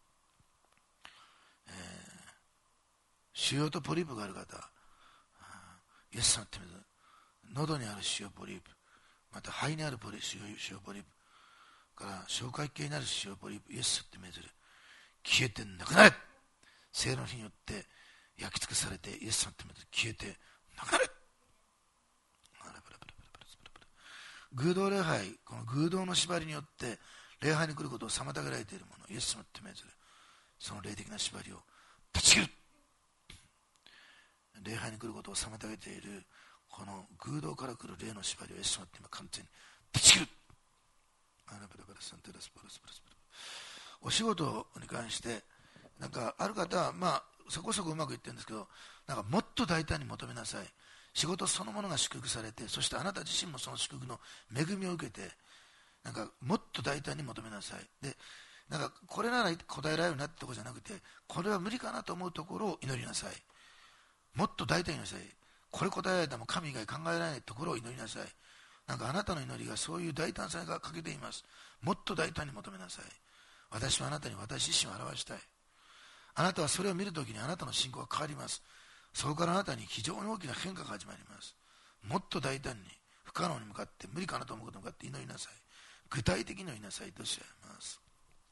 Speaker 5: 腫瘍とポリープがある方、イエス様って命ずる喉にある腫瘍ポリープ、また肺にある腫瘍ポリープから消化器系になる腫瘍ポリープ、イエスって命ずる消えてなくなれ。聖霊の火によって焼き尽くされて、イエス様って命ずる消えてなくなれ。偶像礼拝、この偶像の縛りによって礼拝に来ることを妨げられているもの、イエス様って命ずるその霊的な縛りを断ち切る。礼拝に来ることを妨げているこの偶像から来る霊の縛りをイエス様って今完全に断ち切る。お仕事に関してなんかある方はそこそこうまくいってるんですけど、なんかもっと大胆に求めなさい。仕事そのものが祝福されて、そしてあなた自身もその祝福の恵みを受けて、 なんかもっと大胆に求めなさい。で、なんかこれなら答えられるなってところじゃなくて、これは無理かなと思うところを祈りなさい。もっと大胆になさい。これ答えられたらも神以外考えられないところを祈りなさい。なんかあなたの祈りがそういう大胆さが欠けています。もっと大胆に求めなさい。私はあなたに私自身を表したい。あなたはそれを見るときにあなたの信仰が変わります。そこからあなたに非常に大きな変化が始まります。もっと大胆に不可能に向かって無理かなと思うことに向かって祈りなさい。具体的に祈りなさいとおっしゃいます。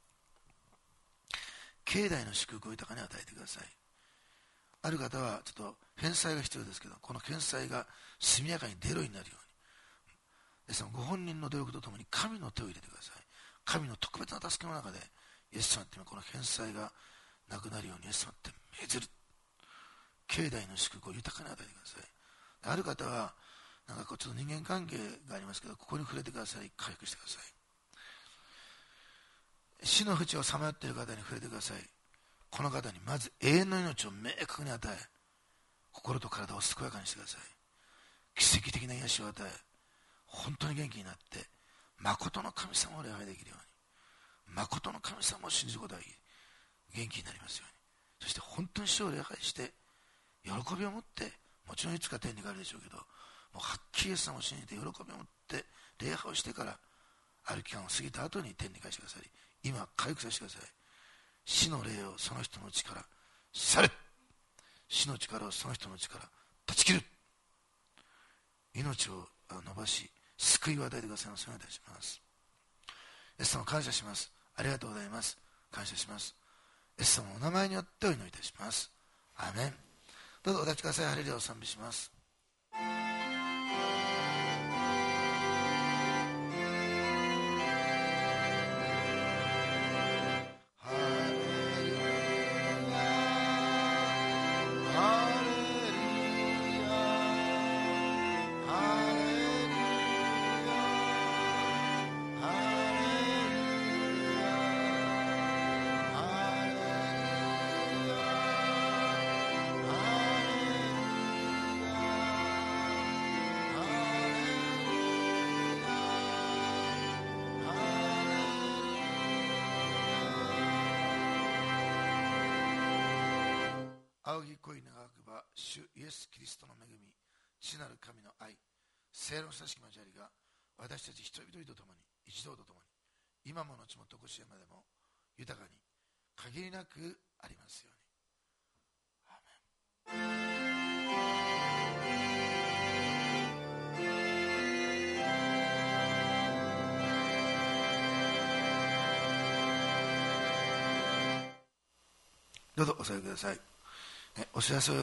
Speaker 5: 境内の祝福を豊かに与えてください。ある方はちょっと返済が必要ですけど、この返済が速やかに出るようになるように。ですからご本人の努力とともに神の手を入れてください。神の特別な助けの中でイエス様ってこの返済がなくなるようにイエス様って命ずる。境内の祝福を豊かに与えてください。ある方はなんかこうちょっと人間関係がありますけど、ここに触れてください。回復してください。死の淵をさまよっている方に触れてください。この方にまず永遠の命を明確に与え、心と体を健やかにしてください。奇跡的な癒しを与え、本当に元気になって誠の神様を礼拝できるように、誠の神様を信じることが元気になりますように、そして本当に主を礼拝して喜びを持って、もちろんいつか天に行かれるでしょうけど、もうはっきりイエス様を信じて喜びを持って礼拝をしてから、ある期間を過ぎた後に天に返してくださり、今回復させてください。死の霊をその人のうちから去れ。死の力をその人のうちから断ち切る。命を伸ばし救いを与えてくださいます。お願いいたします。イエス様感謝します。ありがとうございます。感謝します。イエス様のお名前によってお祈りいたします。アーメン。どうぞお立ちください。ハレルヤを賛美します。仰ぎ恋長くば主イエス・キリストの恵み、父なる神の愛、聖の親しき交わりが私たち一人一人と共に、一同と共に、今も後もとこしえまでも豊かに限りなくありますように。アーメン。どうぞお座りください。お知らせを